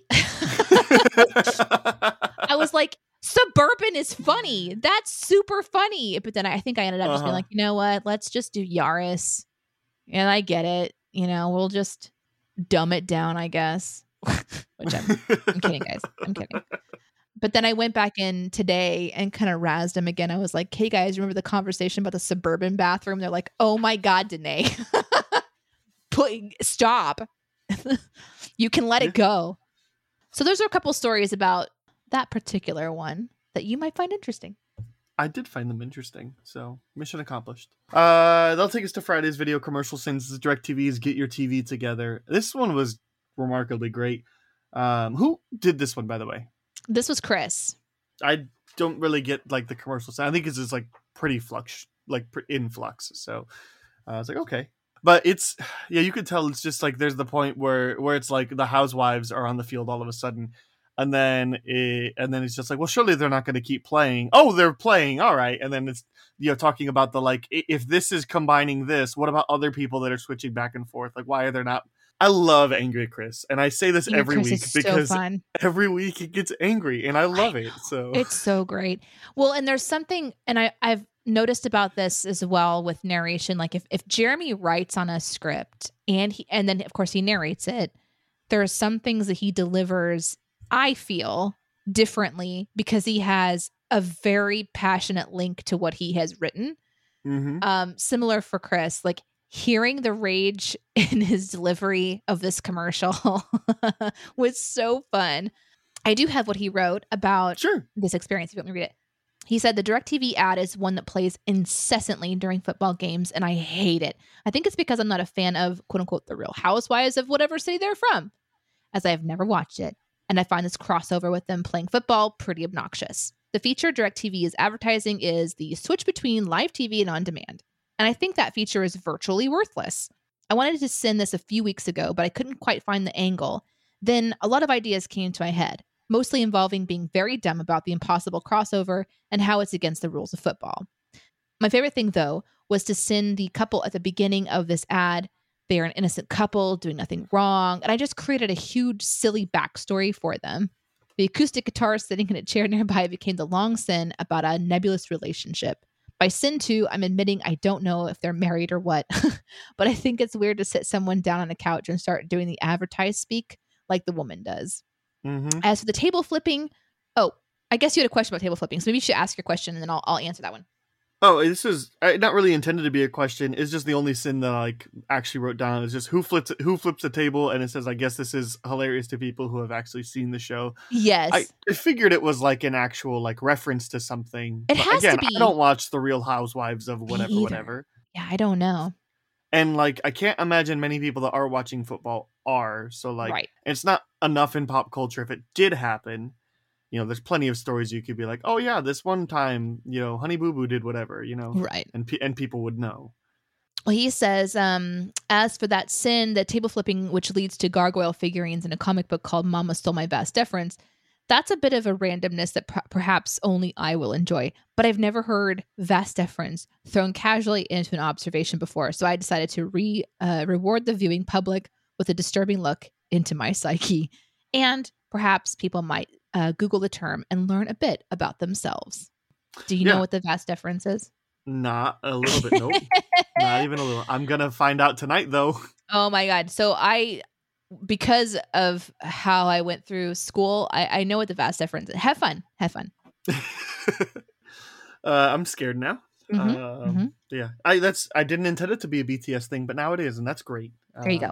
I was like, Suburban is funny. That's super funny. But then I think I ended up just being like, you know what? Let's just do Yaris. And I get it. We'll just dumb it down, I guess. Which I'm kidding, guys. I'm kidding. But then I went back in today and kind of razzed him again. I was like, hey, guys, remember the conversation about the Suburban bathroom? They're like, oh, my God, Danae. Stop. You can let it go. So there's a couple stories about that particular one that you might find interesting. I did find them interesting, so mission accomplished. They'll take us to Friday's video commercial since the DirecTV's Get Your TV Together. This one was remarkably great. Who did this one, by the way? This was Chris. I don't really get like the commercial sound. I think it's just like pretty in flux. So I was like, okay. But it's, yeah, you could tell it's just like there's the point where it's like the housewives are on the field all of a sudden. And then it's just like, well, surely they're not going to keep playing. Oh, they're playing. All right. And then it's, talking about the, like, if this is combining this, what about other people that are switching back and forth? Like, why are there not? I love Angry Chris. And I say this every week because every week it gets angry and I love it. So it's so great. Well, and there's something, and I've noticed about this as well with narration. Like if Jeremy writes on a script and then of course he narrates it, there are some things that he delivers, I feel, differently because he has a very passionate link to what he has written. Mm-hmm. Similar for Chris, like hearing the rage in his delivery of this commercial was so fun. I do have what he wrote about this experience. If you want me to read it. He said the DirecTV ad is one that plays incessantly during football games, and I hate it. I think it's because I'm not a fan of, quote unquote, the Real Housewives of whatever city they're from, as I have never watched it. And I find this crossover with them playing football pretty obnoxious. The feature DirecTV is advertising is the switch between live TV and on-demand. And I think that feature is virtually worthless. I wanted to send this a few weeks ago, but I couldn't quite find the angle. Then a lot of ideas came to my head, mostly involving being very dumb about the impossible crossover and how it's against the rules of football. My favorite thing, though, was to send the couple at the beginning of this ad. They are an innocent couple doing nothing wrong, and I just created a huge, silly backstory for them. The acoustic guitar sitting in a chair nearby became the long sin about a nebulous relationship. By sin 2, I'm admitting I don't know if they're married or what, but I think it's weird to sit someone down on a couch and start doing the advertised speak like the woman does. Mm-hmm. As for the table flipping, I guess you had a question about table flipping, so maybe you should ask your question and then I'll answer that one. Oh, this is not really intended to be a question. It's just the only sin that I like actually wrote down is just who flips the table, and it says, I guess this is hilarious to people who have actually seen the show. Yes. I figured it was like an actual like reference to something. It has to be. I don't watch The Real Housewives of whatever. Yeah, I don't know. And like I can't imagine many people that are watching football are. So like It's not enough in pop culture if it did happen. There's plenty of stories you could be like, oh yeah, this one time, Honey Boo Boo did whatever, right, and people would know. Well, he says, as for that sin, the table flipping, which leads to gargoyle figurines in a comic book called Mama Stole My Vas Deferens, that's a bit of a randomness that perhaps only I will enjoy. But I've never heard vas deferens thrown casually into an observation before, so I decided to reward the viewing public with a disturbing look into my psyche, and perhaps people might Google the term and learn a bit about themselves. Do you know what the vas deferens is? Not a little bit, nope. Not even a little. I'm going to find out tonight, though. Oh, my God. So because of how I went through school, I know what the vas deferens is. Have fun. I'm scared now. Mm-hmm. Yeah, I didn't intend it to be a BTS thing, but now it is, and that's great. There you go.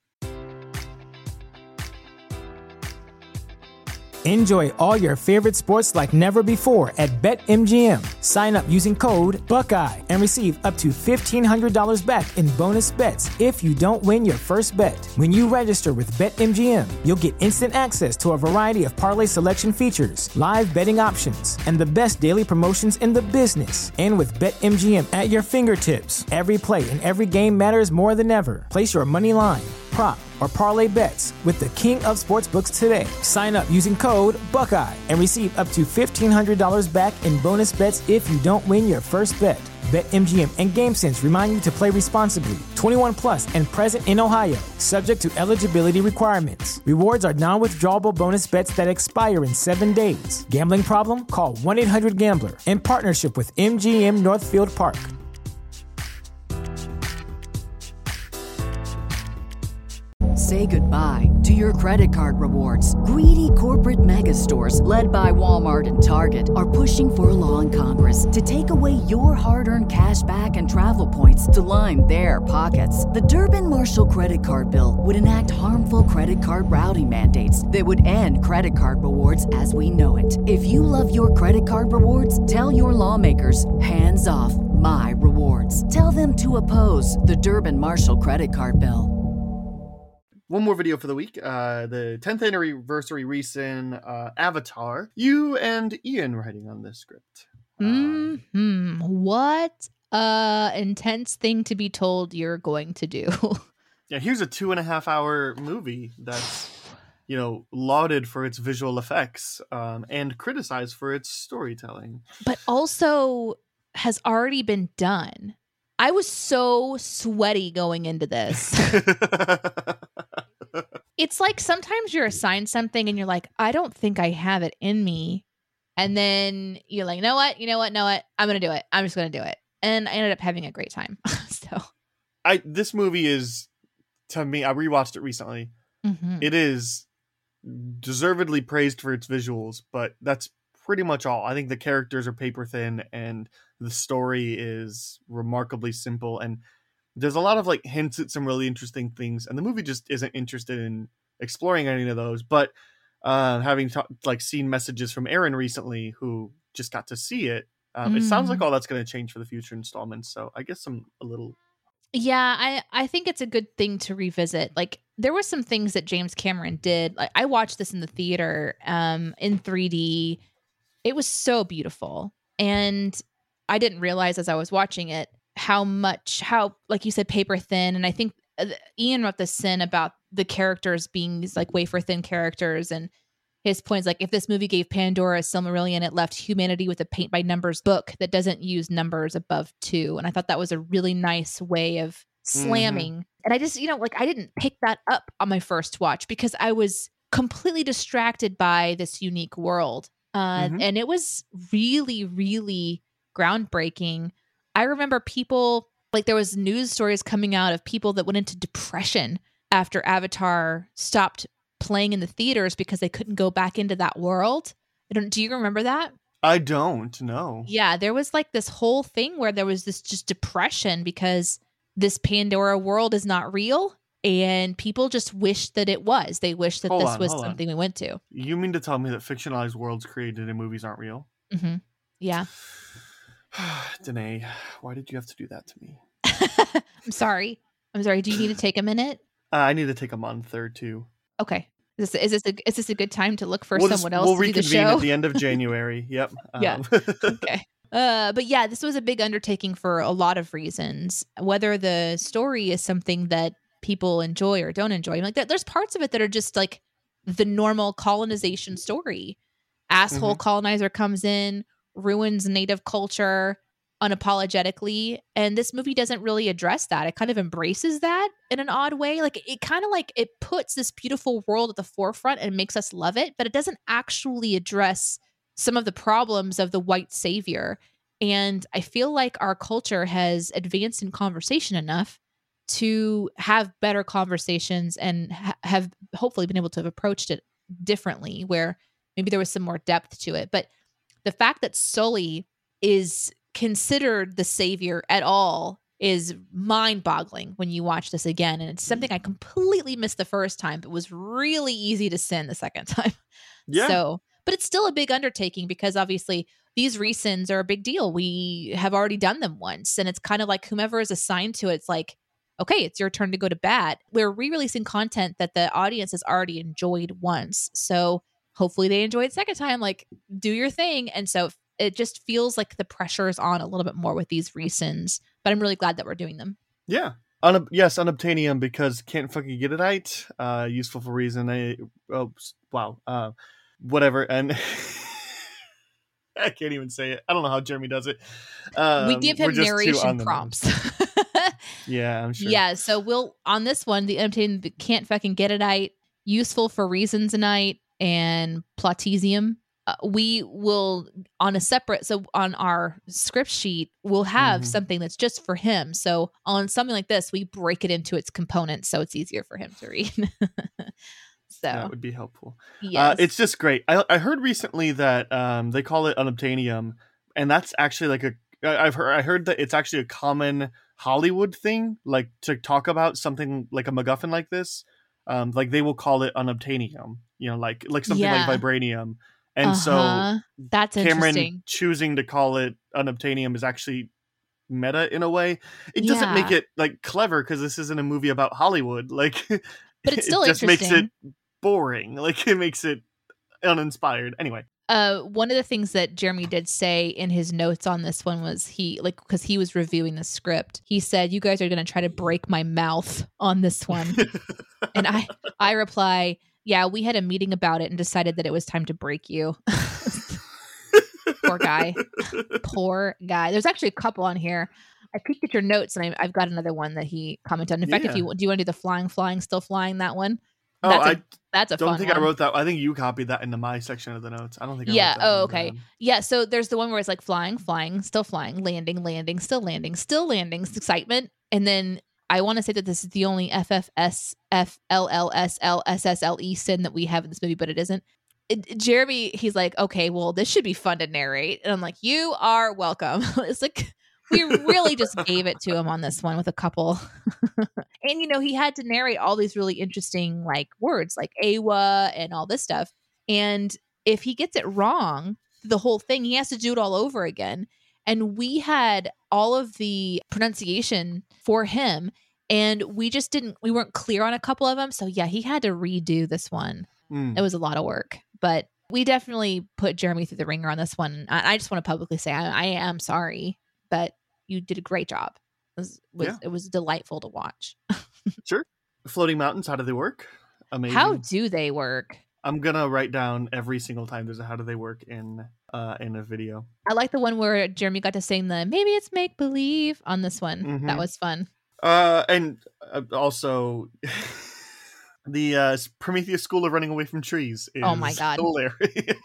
Enjoy all your favorite sports like never before at BetMGM. Sign up using code Buckeye and receive up to $1,500 back in bonus bets if you don't win your first bet. When you register with BetMGM, you'll get instant access to a variety of parlay selection features, live betting options, and the best daily promotions in the business. And with BetMGM at your fingertips, every play and every game matters more than ever. Place your money line, prop, or parlay bets with the king of sportsbooks today. Sign up using code Buckeye and receive up to $1,500 back in bonus bets if you don't win your first bet. BetMGM and GameSense remind you to play responsibly. 21 plus and present in Ohio, subject to eligibility requirements. Rewards are non-withdrawable bonus bets that expire in 7 days. Gambling problem? Call 1-800-GAMBLER. In partnership with MGM Northfield Park. say goodbye to your credit card rewards. Greedy corporate mega stores, led by Walmart and Target, are pushing for a law in Congress to take away your hard-earned cash back and travel points to line their pockets. The Durbin-Marshall credit card bill would enact harmful credit card routing mandates that would end credit card rewards as we know it. If you love your credit card rewards, tell your lawmakers, hands off my rewards. Tell them to oppose the Durbin-Marshall credit card bill. One more video for the week. The 10th anniversary recent Avatar. You and Ian writing on this script. What intense thing to be told you're going to do. Yeah, here's a 2.5 hour movie that's, lauded for its visual effects and criticized for its storytelling. But also has already been done. I was so sweaty going into this. It's like sometimes you're assigned something and you're like, I don't think I have it in me. And then you're like, you know what? I'm going to do it. I'm just going to do it. And I ended up having a great time. This movie is, to me, I rewatched it recently. Mm-hmm. It is deservedly praised for its visuals, but that's pretty much all. I think the characters are paper thin and the story is remarkably simple, and there's a lot of hints at some really interesting things, and the movie just isn't interested in exploring any of those. But having seen messages from Aaron recently, who just got to see it, it sounds like all that's going to change for the future installments. So I guess Yeah, I think it's a good thing to revisit. There were some things that James Cameron did. I watched this in the theater in 3D. It was so beautiful. And I didn't realize as I was watching it how like you said, paper thin. And I think Ian wrote this in about the characters being these wafer thin characters. And his points, if this movie gave Pandora a Silmarillion, it left humanity with a paint by numbers book that doesn't use numbers above 2. And I thought that was a really nice way of slamming. Mm-hmm. And I just, I didn't pick that up on my first watch because I was completely distracted by this unique world. And it was really, really groundbreaking. I remember people, there was news stories coming out of people that went into depression after Avatar stopped playing in the theaters because they couldn't go back into that world. Do you remember that? I don't know. Yeah, there was this whole thing where there was this just depression because this Pandora world is not real. And people just wish that it was. They wish that this was something we went to. You mean to tell me that fictionalized worlds created in movies aren't real? Mm-hmm. Yeah. Danae, why did you have to do that to me? I'm sorry. Do you need to take a minute? I need to take a month or two. Okay. Is this a good time to look for someone else to do the show? We'll reconvene at the end of January. Yep. Yeah. Okay. But yeah, this was a big undertaking for a lot of reasons. Whether the story is something that people enjoy or don't enjoy. There's parts of it that are just the normal colonization story. Asshole colonizer comes in, ruins native culture unapologetically, and this movie doesn't really address that. It kind of embraces that in an odd way. It kind of it puts this beautiful world at the forefront and makes us love it, but it doesn't actually address some of the problems of the white savior. And I feel like our culture has advanced in conversation enough to have better conversations and have hopefully been able to have approached it differently, where maybe there was some more depth to it. But the fact that Sully is considered the savior at all is mind-boggling when you watch this again. And it's something I completely missed the first time, but was really easy to sin the second time. Yeah. But it's still a big undertaking because obviously these resins are a big deal. We have already done them once. And it's kind of whomever is assigned to it, it's okay, it's your turn to go to bat. We're re-releasing content that the audience has already enjoyed once. So hopefully they enjoy it second time. Do your thing. And so it just feels like the pressure is on a little bit more with these resins. But I'm really glad that we're doing them. Yeah. Unobtainium, because can't fucking get it right. Useful for reason. Whatever. And I can't even say it. I don't know how Jeremy does it. We give him narration prompts. Yeah, I'm sure. Yeah, so we'll on this one, the can't fucking get it right, useful for reasons night, and plotesium. we will on a separate, so on our script sheet, we'll have something that's just for him. So on something like this, we break it into its components so it's easier for him to read. So that would be helpful. Yes. It's just great. I heard recently that they call it unobtainium, and that's actually like I heard that it's actually a common Hollywood thing, like to talk about something like a MacGuffin like this. Like they will call it unobtainium, like something like vibranium. And so that's Cameron interesting. choosing to call it unobtainium is actually meta in a way. It doesn't make it like clever because this isn't a movie about Hollywood. Like, but it's still it just interesting. makes it boring. Like it makes it uninspired. Anyway. One of the things that Jeremy did say in his notes on this one was because he was reviewing the script, he said, "You guys are going to try to break my mouth on this one." And I reply, "Yeah, we had a meeting about it and decided that it was time to break you." Poor guy. Poor guy. There's actually a couple on here. I peeked at your notes and I've got another one that he commented on. In fact, if you want to do the flying, still flying, that one? That's a fun one. I don't think I wrote that. I think you copied that into my section of the notes. I don't think I wrote that. Oh, okay. Yeah, so there's the one where it's like flying, still flying, landing, still landing, excitement. And then I want to say that this is the only FFSFLLSLSSLE sin that we have in this movie, but it isn't. Jeremy, he's like, okay, well, this should be fun to narrate. And I'm like, you are welcome. It's like, we really just gave it to him on this one with a couple. And, he had to narrate all these really interesting like words like AWA and all this stuff. And if he gets it wrong, the whole thing, he has to do it all over again. And we had all of the pronunciation for him and we weren't clear on a couple of them. So yeah, he had to redo this one. It was a lot of work, but we definitely put Jeremy through the ringer on this one. I just want to publicly say I am sorry, but you did a great job. It was delightful to watch. Sure. Floating mountains, how do they work? Amazing. How do they work? I'm gonna write down every single time there's a how do they work in a video. I like the one where Jeremy got to sing the maybe it's make believe on this one. That was fun. And also the Prometheus School of Running Away from Trees is oh my God. hilarious.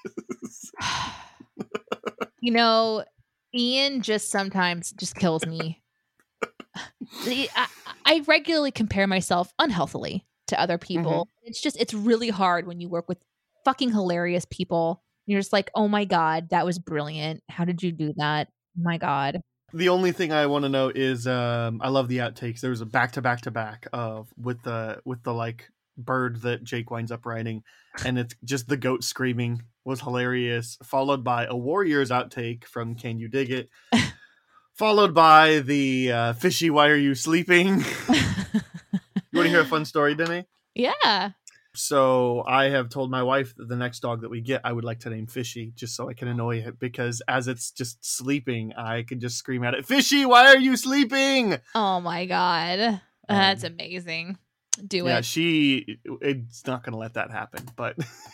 Ian just sometimes just kills me. I regularly compare myself unhealthily to other people. It's really hard when you work with fucking hilarious people. You're just like, oh my God, that was brilliant. How did you do that? My God. The only thing I want to know is I love the outtakes. There was a back of with the like bird that Jake winds up riding, and it's just the goat screaming was hilarious, followed by a Warriors outtake from Can You Dig It? Followed by the Fishy, why are you sleeping? You want to hear a fun story, Danae? Yeah. So I have told my wife that the next dog that we get, I would like to name Fishy, just so I can annoy it, because as it's just sleeping, I can just scream at it, Fishy, why are you sleeping? Oh my God. That's amazing. Do it. Yeah, it's not going to let that happen, but...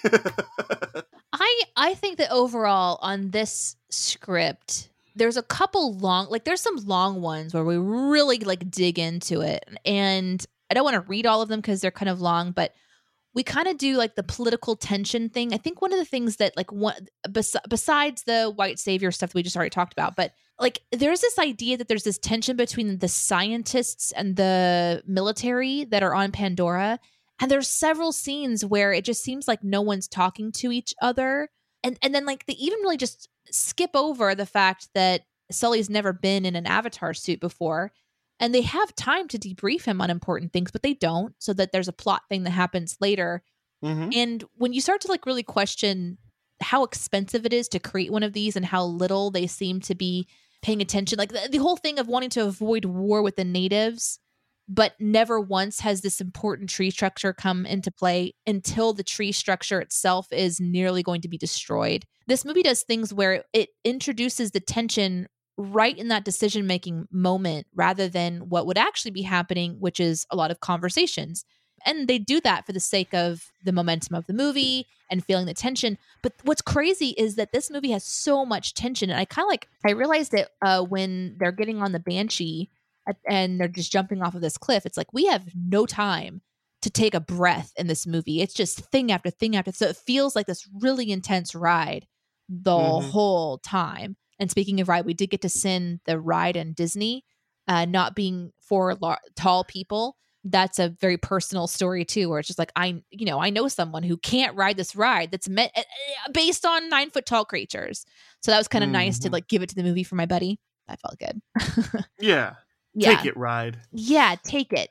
I think that overall on this script, there's a couple there's some long ones where we really like dig into it. And I don't want to read all of them because they're kind of long, but we kind of do like the political tension thing. I think one of the things that besides the white savior stuff that we just already talked about, but like there's this idea that there's this tension between the scientists and the military that are on Pandora. And there's several scenes where it just seems like no one's talking to each other. And then like they even really just skip over the fact that Sully's never been in an Avatar suit before. And they have time to debrief him on important things, but they don't, so that there's a plot thing that happens later. And when you start to like really question how expensive it is to create one of these and how little they seem to be paying attention, like the whole thing of wanting to avoid war with the natives, but never once has this important tree structure come into play until the tree structure itself is nearly going to be destroyed. This movie does things where it introduces the tension right in that decision-making moment rather than what would actually be happening, which is a lot of conversations. And they do that for the sake of the momentum of the movie and feeling the tension. But what's crazy is that this movie has so much tension. And I realized it when they're getting on the Banshee and they're just jumping off of this cliff. It's like we have no time to take a breath in this movie. It's just thing after thing after. So it feels like this really intense ride. the whole time. And speaking of ride, we did get to sin the ride in Disney, not being for tall people. That's a very personal story too, where it's just like, I know someone who can't ride this ride that's based on 9-foot tall creatures. So that was kind of nice to like give it to the movie for my buddy. That felt good. Yeah. Take it, ride. Yeah, take it.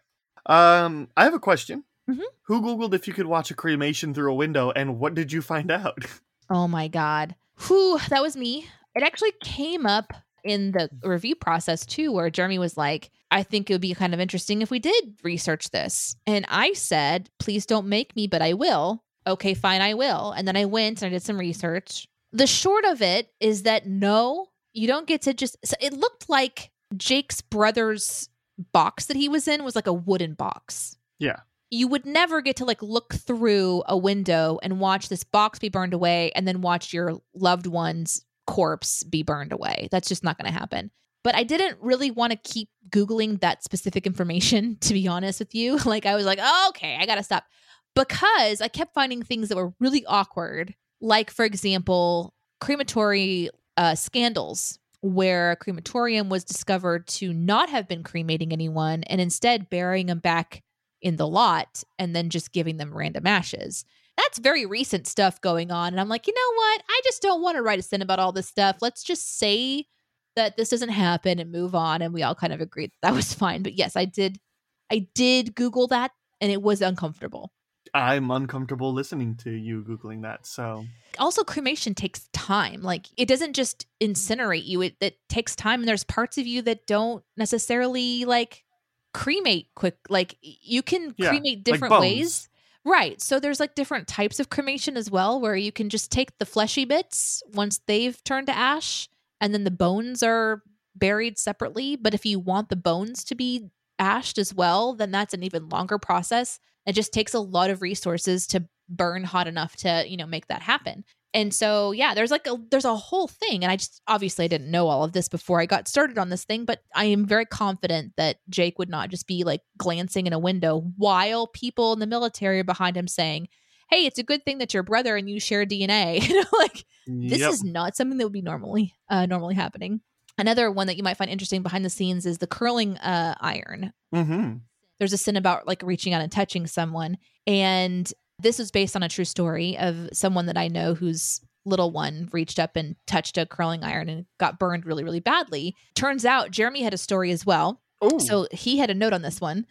I have a question. Who Googled if you could watch a cremation through a window, and what did you find out? Oh my God. Whew, that was me. It actually came up in the review process too, where Jeremy was like, I think it would be kind of interesting if we did research this. And I said, please don't make me, but I will. Okay, fine, I will. And then I went and I did some research. The short of it is that no, you don't get to just, so it looked like Jake's brother's box that he was in was like a wooden box. Yeah. You would never get to like look through a window and watch this box be burned away and then watch your loved one's corpse be burned away. That's just not going to happen. But I didn't really want to keep Googling that specific information, to be honest with you. Like I was like, oh, okay, I got to stop. Because I kept finding things that were really awkward. Like, for example, crematory scandals, where a crematorium was discovered to not have been cremating anyone and instead burying them back in the lot and then just giving them random ashes. That's very recent stuff going on. And I'm like, you know what? I just don't want to write a sin about all this stuff. Let's just say that this doesn't happen and move on. And we all kind of agreed that was fine. But yes, I did Google that, and it was uncomfortable. I'm uncomfortable listening to you Googling that. So also, cremation takes time. Like, it doesn't just incinerate you. It takes time. And there's parts of you that don't necessarily like cremate quick. Like, you can cremate different like ways. Right. So there's like different types of cremation as well, where you can just take the fleshy bits once they've turned to ash, and then the bones are buried separately. But if you want the bones to be ashed as well, then that's an even longer process. It just takes a lot of resources to burn hot enough to, make that happen. And so, yeah, there's a whole thing. And I didn't know all of this before I got started on this thing, but I am very confident that Jake would not just be like glancing in a window while people in the military are behind him saying, hey, it's a good thing that you're brother and you share DNA. This is not something that would be normally happening. Another one that you might find interesting behind the scenes is the curling iron. Mm-hmm. There's a sin about like reaching out and touching someone. And this is based on a true story of someone that I know whose little one reached up and touched a curling iron and got burned really, really badly. Turns out Jeremy had a story as well. Ooh. So he had a note on this one.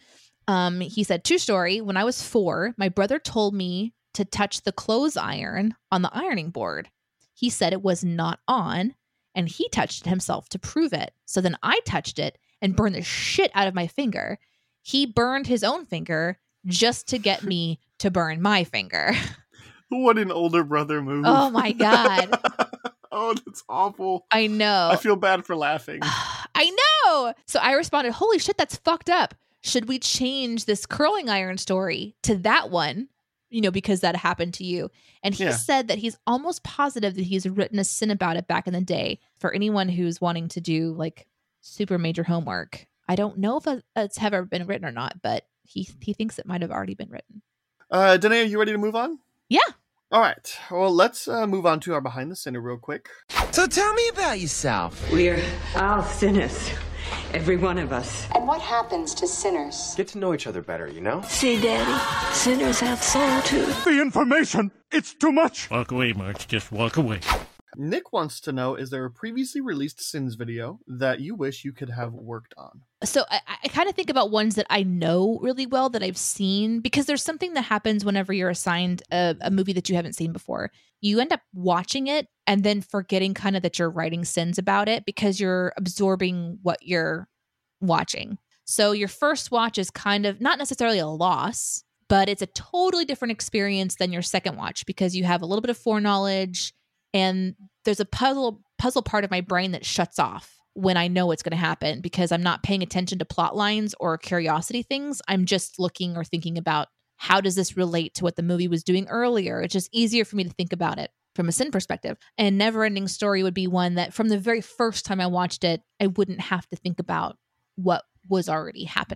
He said, true story. When I was 4, my brother told me to touch the clothes iron on the ironing board. He said it was not on, and he touched it himself to prove it. So then I touched it and burned the shit out of my finger. He burned his own finger just to get me to burn my finger. What an older brother move. Oh my God. Oh, that's awful. I know. I feel bad for laughing. I know. So I responded, holy shit, that's fucked up. Should we change this curling iron story to that one? Because that happened to you. And he said that he's almost positive that he's written a sin about it back in the day. For anyone who's wanting to do like super major homework, I don't know if it's ever been written or not, but he thinks it might have already been written. Danae, are you ready to move on? Yeah. All right. Well, let's move on to our Behind the Sinner real quick. So tell me about yourself. We're all sinners. Every one of us. And what happens to sinners? Get to know each other better, See, Daddy, sinners have soul too. The information, it's too much. Walk away, Marge. Just walk away. Nick wants to know, is there a previously released sins video that you wish you could have worked on? So I kind of think about ones that I know really well that I've seen, because there's something that happens whenever you're assigned a movie that you haven't seen before. You end up watching it and then forgetting kind of that you're writing sins about it because you're absorbing what you're watching. So your first watch is kind of not necessarily a loss, but it's a totally different experience than your second watch because you have a little bit of foreknowledge. And there's a puzzle part of my brain that shuts off when I know what's going to happen because I'm not paying attention to plot lines or curiosity things. I'm just looking or thinking about how does this relate to what the movie was doing earlier? It's just easier for me to think about it from a sin perspective. And Neverending Story would be one that from the very first time I watched it, I wouldn't have to think about what was already happening.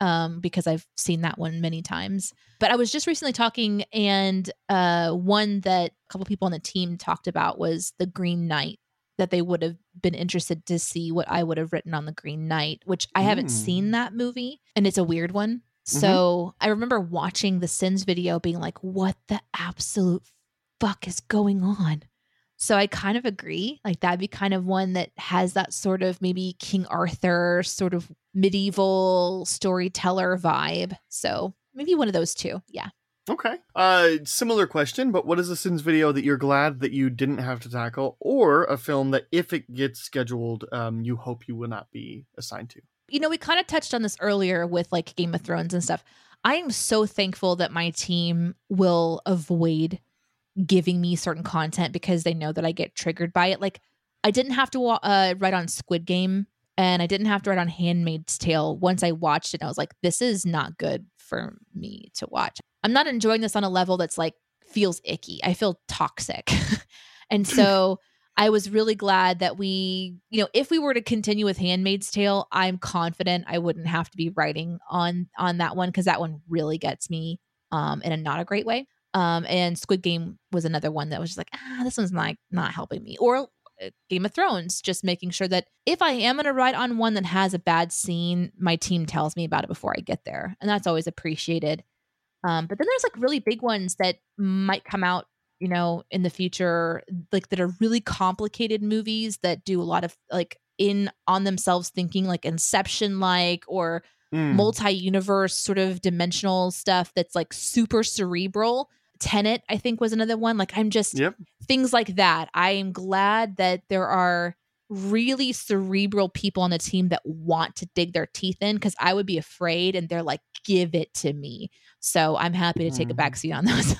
because I've seen that one many times. But I was just recently talking, and one that a couple people on the team talked about was The Green Knight, that they would have been interested to see what I would have written on The Green Knight, which I haven't seen that movie, and it's a weird one. So I remember watching the Sins video being like, what the absolute fuck is going on? So I kind of agree. Like that'd be kind of one that has that sort of maybe King Arthur sort of medieval storyteller vibe. So maybe one of those two. Yeah. Okay. Similar question, but what is a Sins video that you're glad that you didn't have to tackle, or a film that if it gets scheduled, you hope you will not be assigned to? You know, we kind of touched on this earlier with like Game of Thrones and stuff. I am so thankful that my team will avoid giving me certain content because they know that I get triggered by it. Like I didn't have to write on Squid Game, and I didn't have to write on Handmaid's Tale. Once I watched it, I was like, this is not good for me to watch. I'm not enjoying this on a level that's like feels icky. I feel toxic. And so I was really glad that we, you know, if we were to continue with Handmaid's Tale, I'm confident I wouldn't have to be writing on that one, because that one really gets me in a not a great way. And Squid Game was another one that was just like, this one's not helping me. Or Game of Thrones, just making sure that if I am going to write on one that has a bad scene, my team tells me about it before I get there. And that's always appreciated. But then there's like really big ones that might come out, you know, in the future, like that are really complicated movies that do a lot of like on themselves thinking, like Inception, like, or multi-universe sort of dimensional stuff that's like super cerebral. Tenet, I think, was another one. Like I'm just things like that. I am glad that there are really cerebral people on the team that want to dig their teeth in, because I would be afraid, and they're like, give it to me. So I'm happy to take a backseat on those.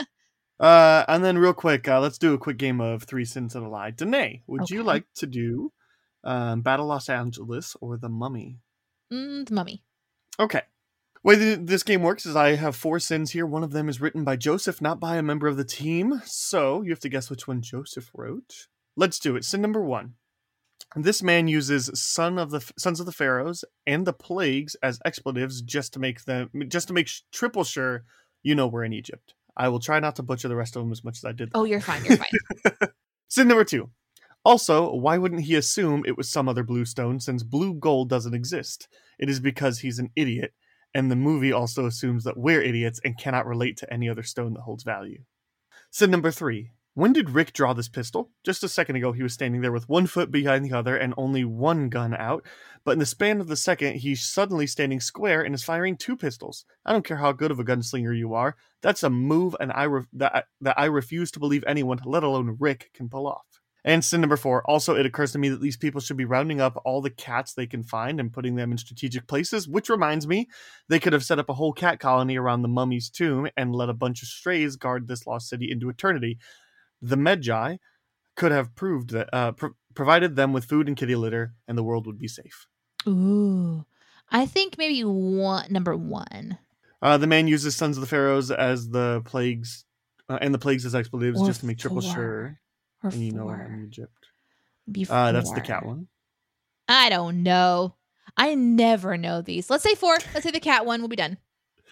And then real quick, let's do a quick game of Three Sins and a Lie. Danae, would you like to do Battle Los Angeles or The Mummy? The Mummy. Okay. The way this game works is I have 4 sins here. One of them is written by Joseph, not by a member of the team. So you have to guess which one Joseph wrote. Let's do it. Sin number 1. This man uses sons of the pharaohs and the plagues as expletives just to make triple sure you know we're in Egypt. I will try not to butcher the rest of them as much as I did. Oh, you're fine. You're fine. Sin number 2. Also, why wouldn't he assume it was some other blue stone, since blue gold doesn't exist? It is because he's an idiot, and the movie also assumes that we're idiots and cannot relate to any other stone that holds value. Sin number 3. When did Rick draw this pistol? Just a second ago, he was standing there with one foot behind the other and only one gun out, but in the span of the second, he's suddenly standing square and is firing 2 pistols. I don't care how good of a gunslinger you are. That's a move that I refuse to believe anyone, let alone Rick, can pull off. And sin number 4, also it occurs to me that these people should be rounding up all the cats they can find and putting them in strategic places, which reminds me, they could have set up a whole cat colony around the mummy's tomb and let a bunch of strays guard this lost city into eternity. The Magi could have proved that provided them with food and kitty litter, and the world would be safe. Ooh, I think maybe number 1. The man uses sons of the pharaohs as the plagues, and the plagues as expletives, just to make triple sure. Or and you 4. know we're in Egypt. Before. That's the cat one. I don't know. I never know these. Let's say 4. Let's say the cat one. We'll be done.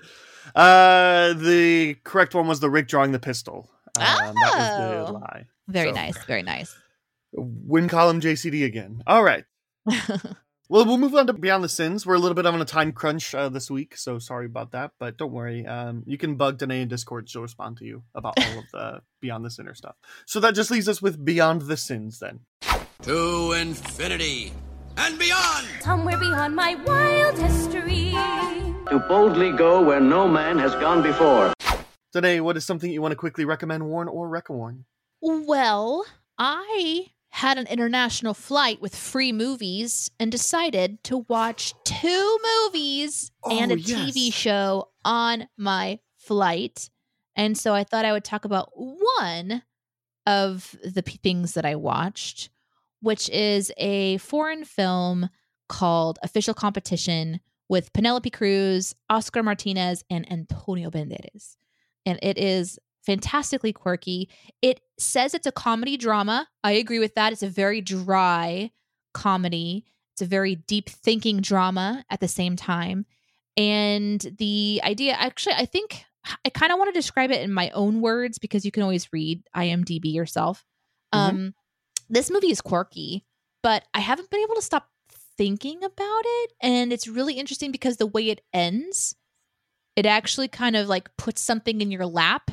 The correct one was the Rick drawing the pistol. That was the lie. Very nice. Very nice. Win column JCD again. All right. Well, we'll move on to Beyond the Sins. We're a little bit on a time crunch this week, so sorry about that. But don't worry. You can bug Danae in Discord. She'll respond to you about all of the Beyond the Sinner stuff. So that just leaves us with Beyond the Sins then. To infinity and beyond! Somewhere beyond my wild history. To boldly go where no man has gone before. Danae, what is something you want to quickly recommend, warn, or rec-a-warn? Well, I had an international flight with free movies and decided to watch 2 movies and a TV show on my flight. And so I thought I would talk about one of the things that I watched, which is a foreign film called Official Competition with Penelope Cruz, Oscar Martinez, and Antonio Banderas. And it is fantastically quirky. It says it's a comedy drama. I agree with that. It's a very dry comedy. It's a very deep thinking drama at the same time. And the idea, actually, I think I kind of want to describe it in my own words because you can always read IMDb yourself. This movie is quirky, but I haven't been able to stop thinking about it. And it's really interesting because the way it ends, it actually kind of like puts something in your lap.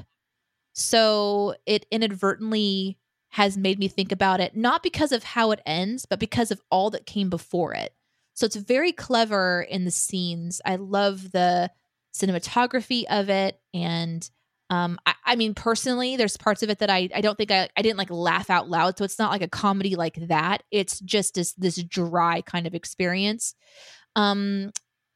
So it inadvertently has made me think about it, not because of how it ends, but because of all that came before it. So it's very clever in the scenes. I love the cinematography of it. And I mean, personally, there's parts of it that I don't think I didn't like laugh out loud. So it's not like a comedy like that. It's just this dry kind of experience. In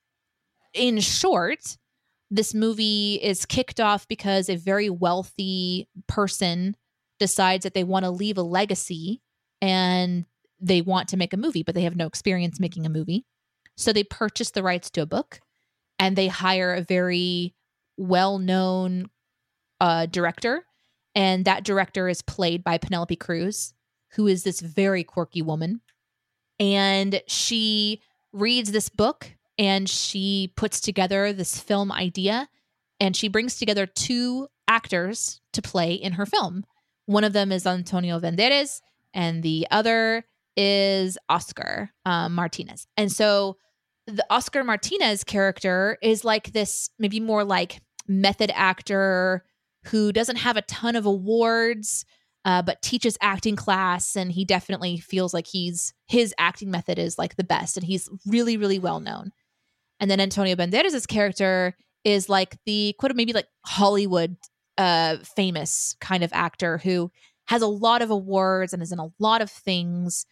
short, this movie is kicked off because a very wealthy person decides that they want to leave a legacy and they want to make a movie, but they have no experience making a movie. So they purchase the rights to a book and they hire a very well-known director. And that director is played by Penelope Cruz, who is this very quirky woman. And she reads this book and she puts together this film idea and she brings together two actors to play in her film. One of them is Antonio Banderas and the other is Oscar Martinez. And so the Oscar Martinez character is like this, maybe more like method actor who doesn't have a ton of awards, but teaches acting class. And he definitely feels like his acting method is like the best. And he's really, really well known. And then Antonio Banderas' character is like the quote, maybe like Hollywood famous kind of actor who has a lot of awards and is in a lot of things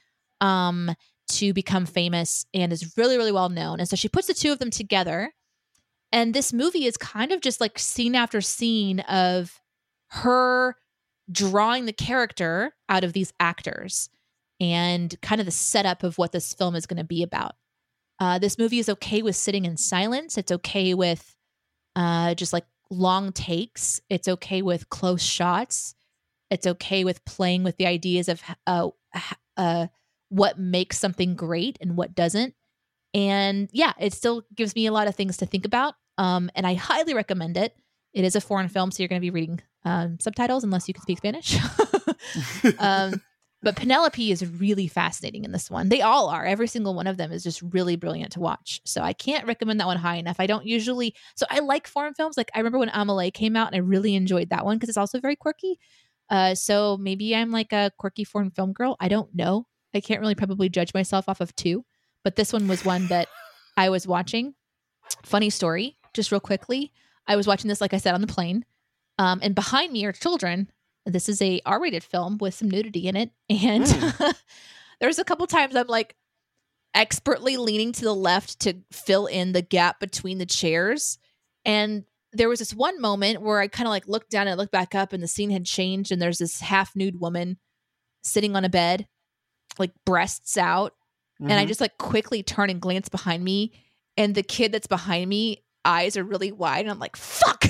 to become famous and is really, really well known. And so she puts the two of them together. And this movie is kind of just like scene after scene of her drawing the character out of these actors and kind of the setup of what this film is going to be about. This movie is okay with sitting in silence. It's okay with just like long takes. It's okay with close shots. It's okay with playing with the ideas of what makes something great and what doesn't. And yeah, it still gives me a lot of things to think about. And I highly recommend it. It is a foreign film, so you're going to be reading subtitles unless you can speak Spanish. But Penelope is really fascinating in this one. They all are. Every single one of them is just really brilliant to watch. So I can't recommend that one high enough. I don't usually. So I like foreign films. Like I remember when Amelie came out and I really enjoyed that one because it's also very quirky. So maybe I'm like a quirky foreign film girl. I don't know. I can't really probably judge myself off of two. But this one was one that I was watching. Funny story, just real quickly. I was watching this, like I said, on the plane. And behind me are children. This is a R-rated film with some nudity in it. And there's a couple times I'm like expertly leaning to the left to fill in the gap between the chairs. And there was this one moment where I kind of like looked down and looked back up and the scene had changed. And there's this half nude woman sitting on a bed, like breasts out. And I just like quickly turn and glance behind me. And the kid that's behind me, eyes are really wide. And I'm like, fuck.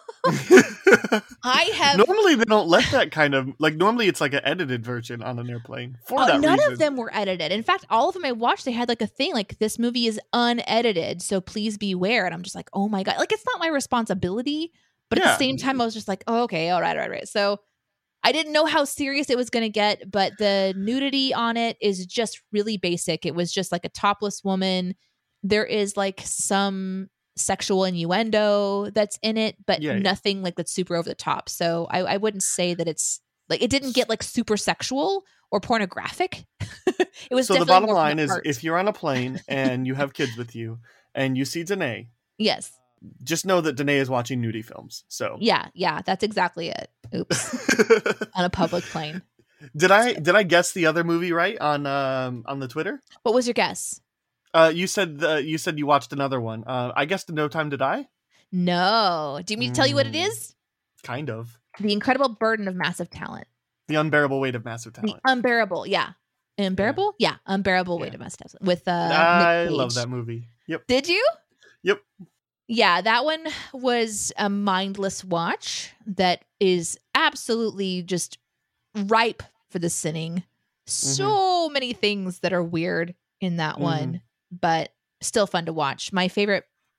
Normally they don't let that kind of like. Normally it's like an edited version on an airplane. None of them were edited. In fact, all of them I watched, they had like a thing like this movie is unedited, so please beware. And I'm just like, oh my god, like it's not my responsibility, but at the same time, I was just like, oh, okay, all right. So I didn't know how serious it was going to get, but the nudity on it is just really basic. It was just like a topless woman. There is like some sexual innuendo that's in it, but nothing like that's super over the top. So I wouldn't say that it's like it didn't get like super sexual or pornographic. It was so the bottom line is if you're on a plane and you have kids with you and you see Danae, yes, just know that Danae is watching nudie films. So yeah, that's exactly it. Oops. On a public plane. Did I guess the other movie right on the Twitter? What was your guess? You said you watched another one. I guessed No Time to Die. No. Do you mean to tell you what it is? Kind of. The Incredible Burden of Massive Talent. The Unbearable Weight of Massive Talent. The Unbearable, yeah. Unbearable? Yeah. Unbearable Weight of Massive Talent. With I Nick Cage. love that movie. Yep. Did you? Yep. Yeah, that one was a mindless watch that is absolutely just ripe for the sinning. So many things that are weird in that one. But still fun to watch. My favorite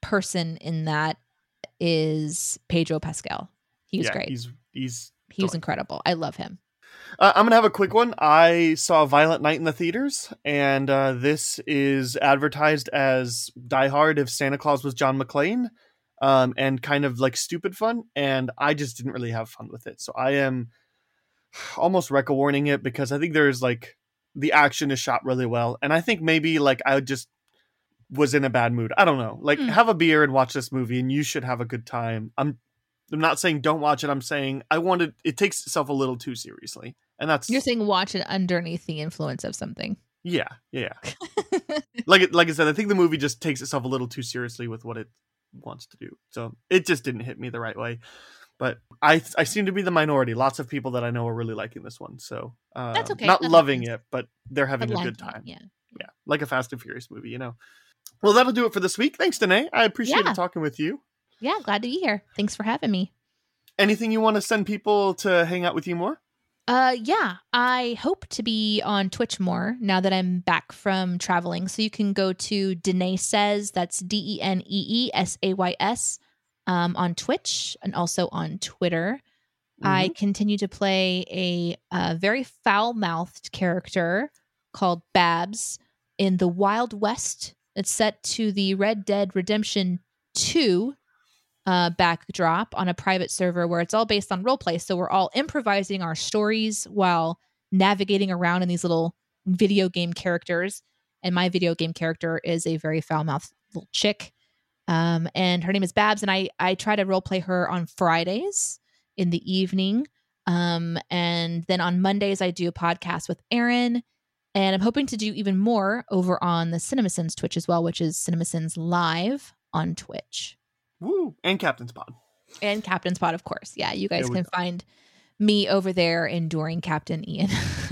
person in that is Pedro Pascal. He was great. He was incredible. I love him. I'm going to have a quick one. I saw Violent Night in the theaters, and this is advertised as Die Hard if Santa Claus was John McClane, and kind of like stupid fun, and I just didn't really have fun with it. So I am almost warning it because I think there's like the action is shot really well, and I think maybe like I just was in a bad mood. I don't know. Like have a beer and watch this movie, and you should have a good time. I'm not saying don't watch it. I'm saying it takes itself a little too seriously. And you're saying watch it underneath the influence of something. Yeah. Like I said, I think the movie just takes itself a little too seriously with what it wants to do. So it just didn't hit me the right way. But I seem to be the minority. Lots of people that I know are really liking this one. So that's okay. Not loving it, but they're having a good time. Yeah. Like a Fast and Furious movie, you know. Well, that'll do it for this week. Thanks, Danae. I appreciated talking with you. Yeah, glad to be here. Thanks for having me. Anything you want to send people to hang out with you more? Yeah, I hope to be on Twitch more now that I'm back from traveling. So you can go to Danae Says, that's DENEESAYS, on Twitch and also on Twitter. Mm-hmm. I continue to play a very foul-mouthed character called Babs in the Wild West. It's set to the Red Dead Redemption 2 backdrop on a private server where it's all based on roleplay. So we're all improvising our stories while navigating around in these little video game characters. And my video game character is a very foul-mouthed little chick. And her name is Babs. And I try to roleplay her on Fridays in the evening. And then on Mondays, I do a podcast with Aaron. And I'm hoping to do even more over on the CinemaSins Twitch as well, which is CinemaSins Live on Twitch. Woo! And Captain's Pod. And Captain's Pod, of course. Yeah, you guys can find me over there enduring Captain Ian.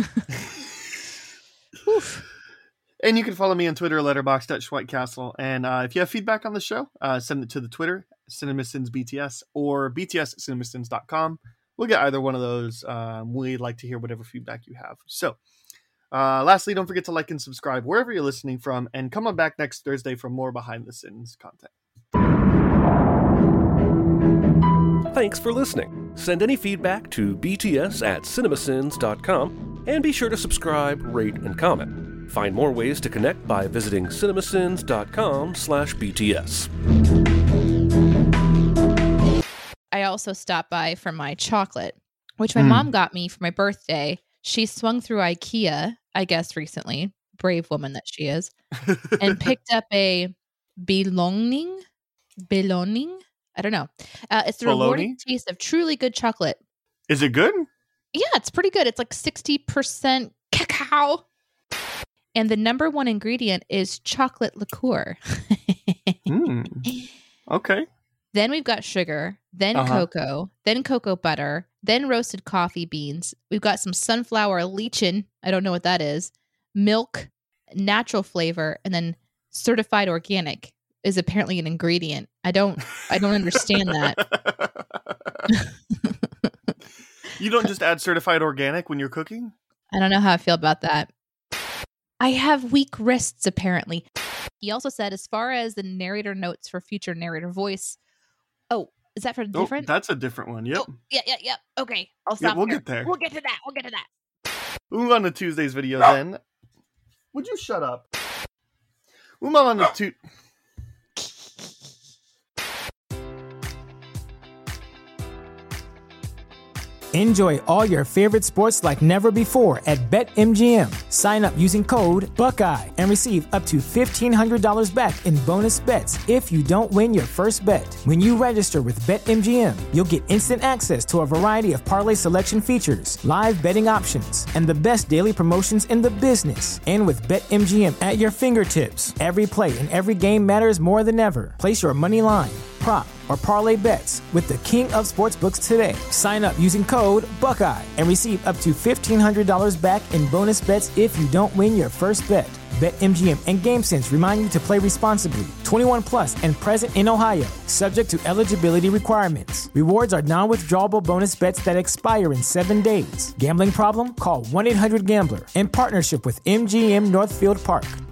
And you can follow me on Twitter, letterboxd@SchweightCastle. And if you have feedback on the show, send it to the Twitter, CinemaSinsBTS, or bts@cinemasins.com. We'll get either one of those. We'd like to hear whatever feedback you have. So, lastly, don't forget to like and subscribe wherever you're listening from, and come on back next Thursday for more Behind the Sins content. Thanks for listening. Send any feedback to bts@cinemasins.com, and be sure to subscribe, rate, and comment. Find more ways to connect by visiting cinemasins.com/BTS. I also stopped by for my chocolate, which my mom got me for my birthday. She swung through IKEA, I guess, recently, brave woman that she is, and picked up a belonging. I don't know. It's the rewarding taste of truly good chocolate. Is it good? Yeah, it's pretty good. It's like 60% cacao. And the number one ingredient is chocolate liqueur. Okay. Then we've got sugar, then cocoa, then cocoa butter, then roasted coffee beans. We've got some sunflower lecithin. I don't know what that is. Milk, natural flavor, and then certified organic is apparently an ingredient. I don't understand that. You don't just add certified organic when you're cooking? I don't know how I feel about that. I have weak wrists, apparently. He also said, as far as the narrator notes for future narrator voice. Oh, is that for different? That's a different one. Yep. Oh, yeah. Okay. I'll stop. We'll get there. We'll get to that. We'll move on to Tuesday's video then. Would you shut up? We'll move on to Enjoy all your favorite sports like never before at BetMGM. Sign up using code Buckeye and receive up to $1,500 back in bonus bets if you don't win your first bet. When you register with BetMGM, you'll get instant access to a variety of parlay selection features, live betting options, and the best daily promotions in the business. And with BetMGM at your fingertips, every play and every game matters more than ever. Place your money line, prop, or parlay bets with the king of sportsbooks today. Sign up using code Buckeye and receive up to $1,500 back in bonus bets if you don't win your first bet. BetMGM and GameSense remind you to play responsibly. 21 plus and present in Ohio, subject to eligibility requirements. Rewards are non-withdrawable bonus bets that expire in 7 days. Gambling problem? Call 1-800-GAMBLER. In partnership with MGM Northfield Park.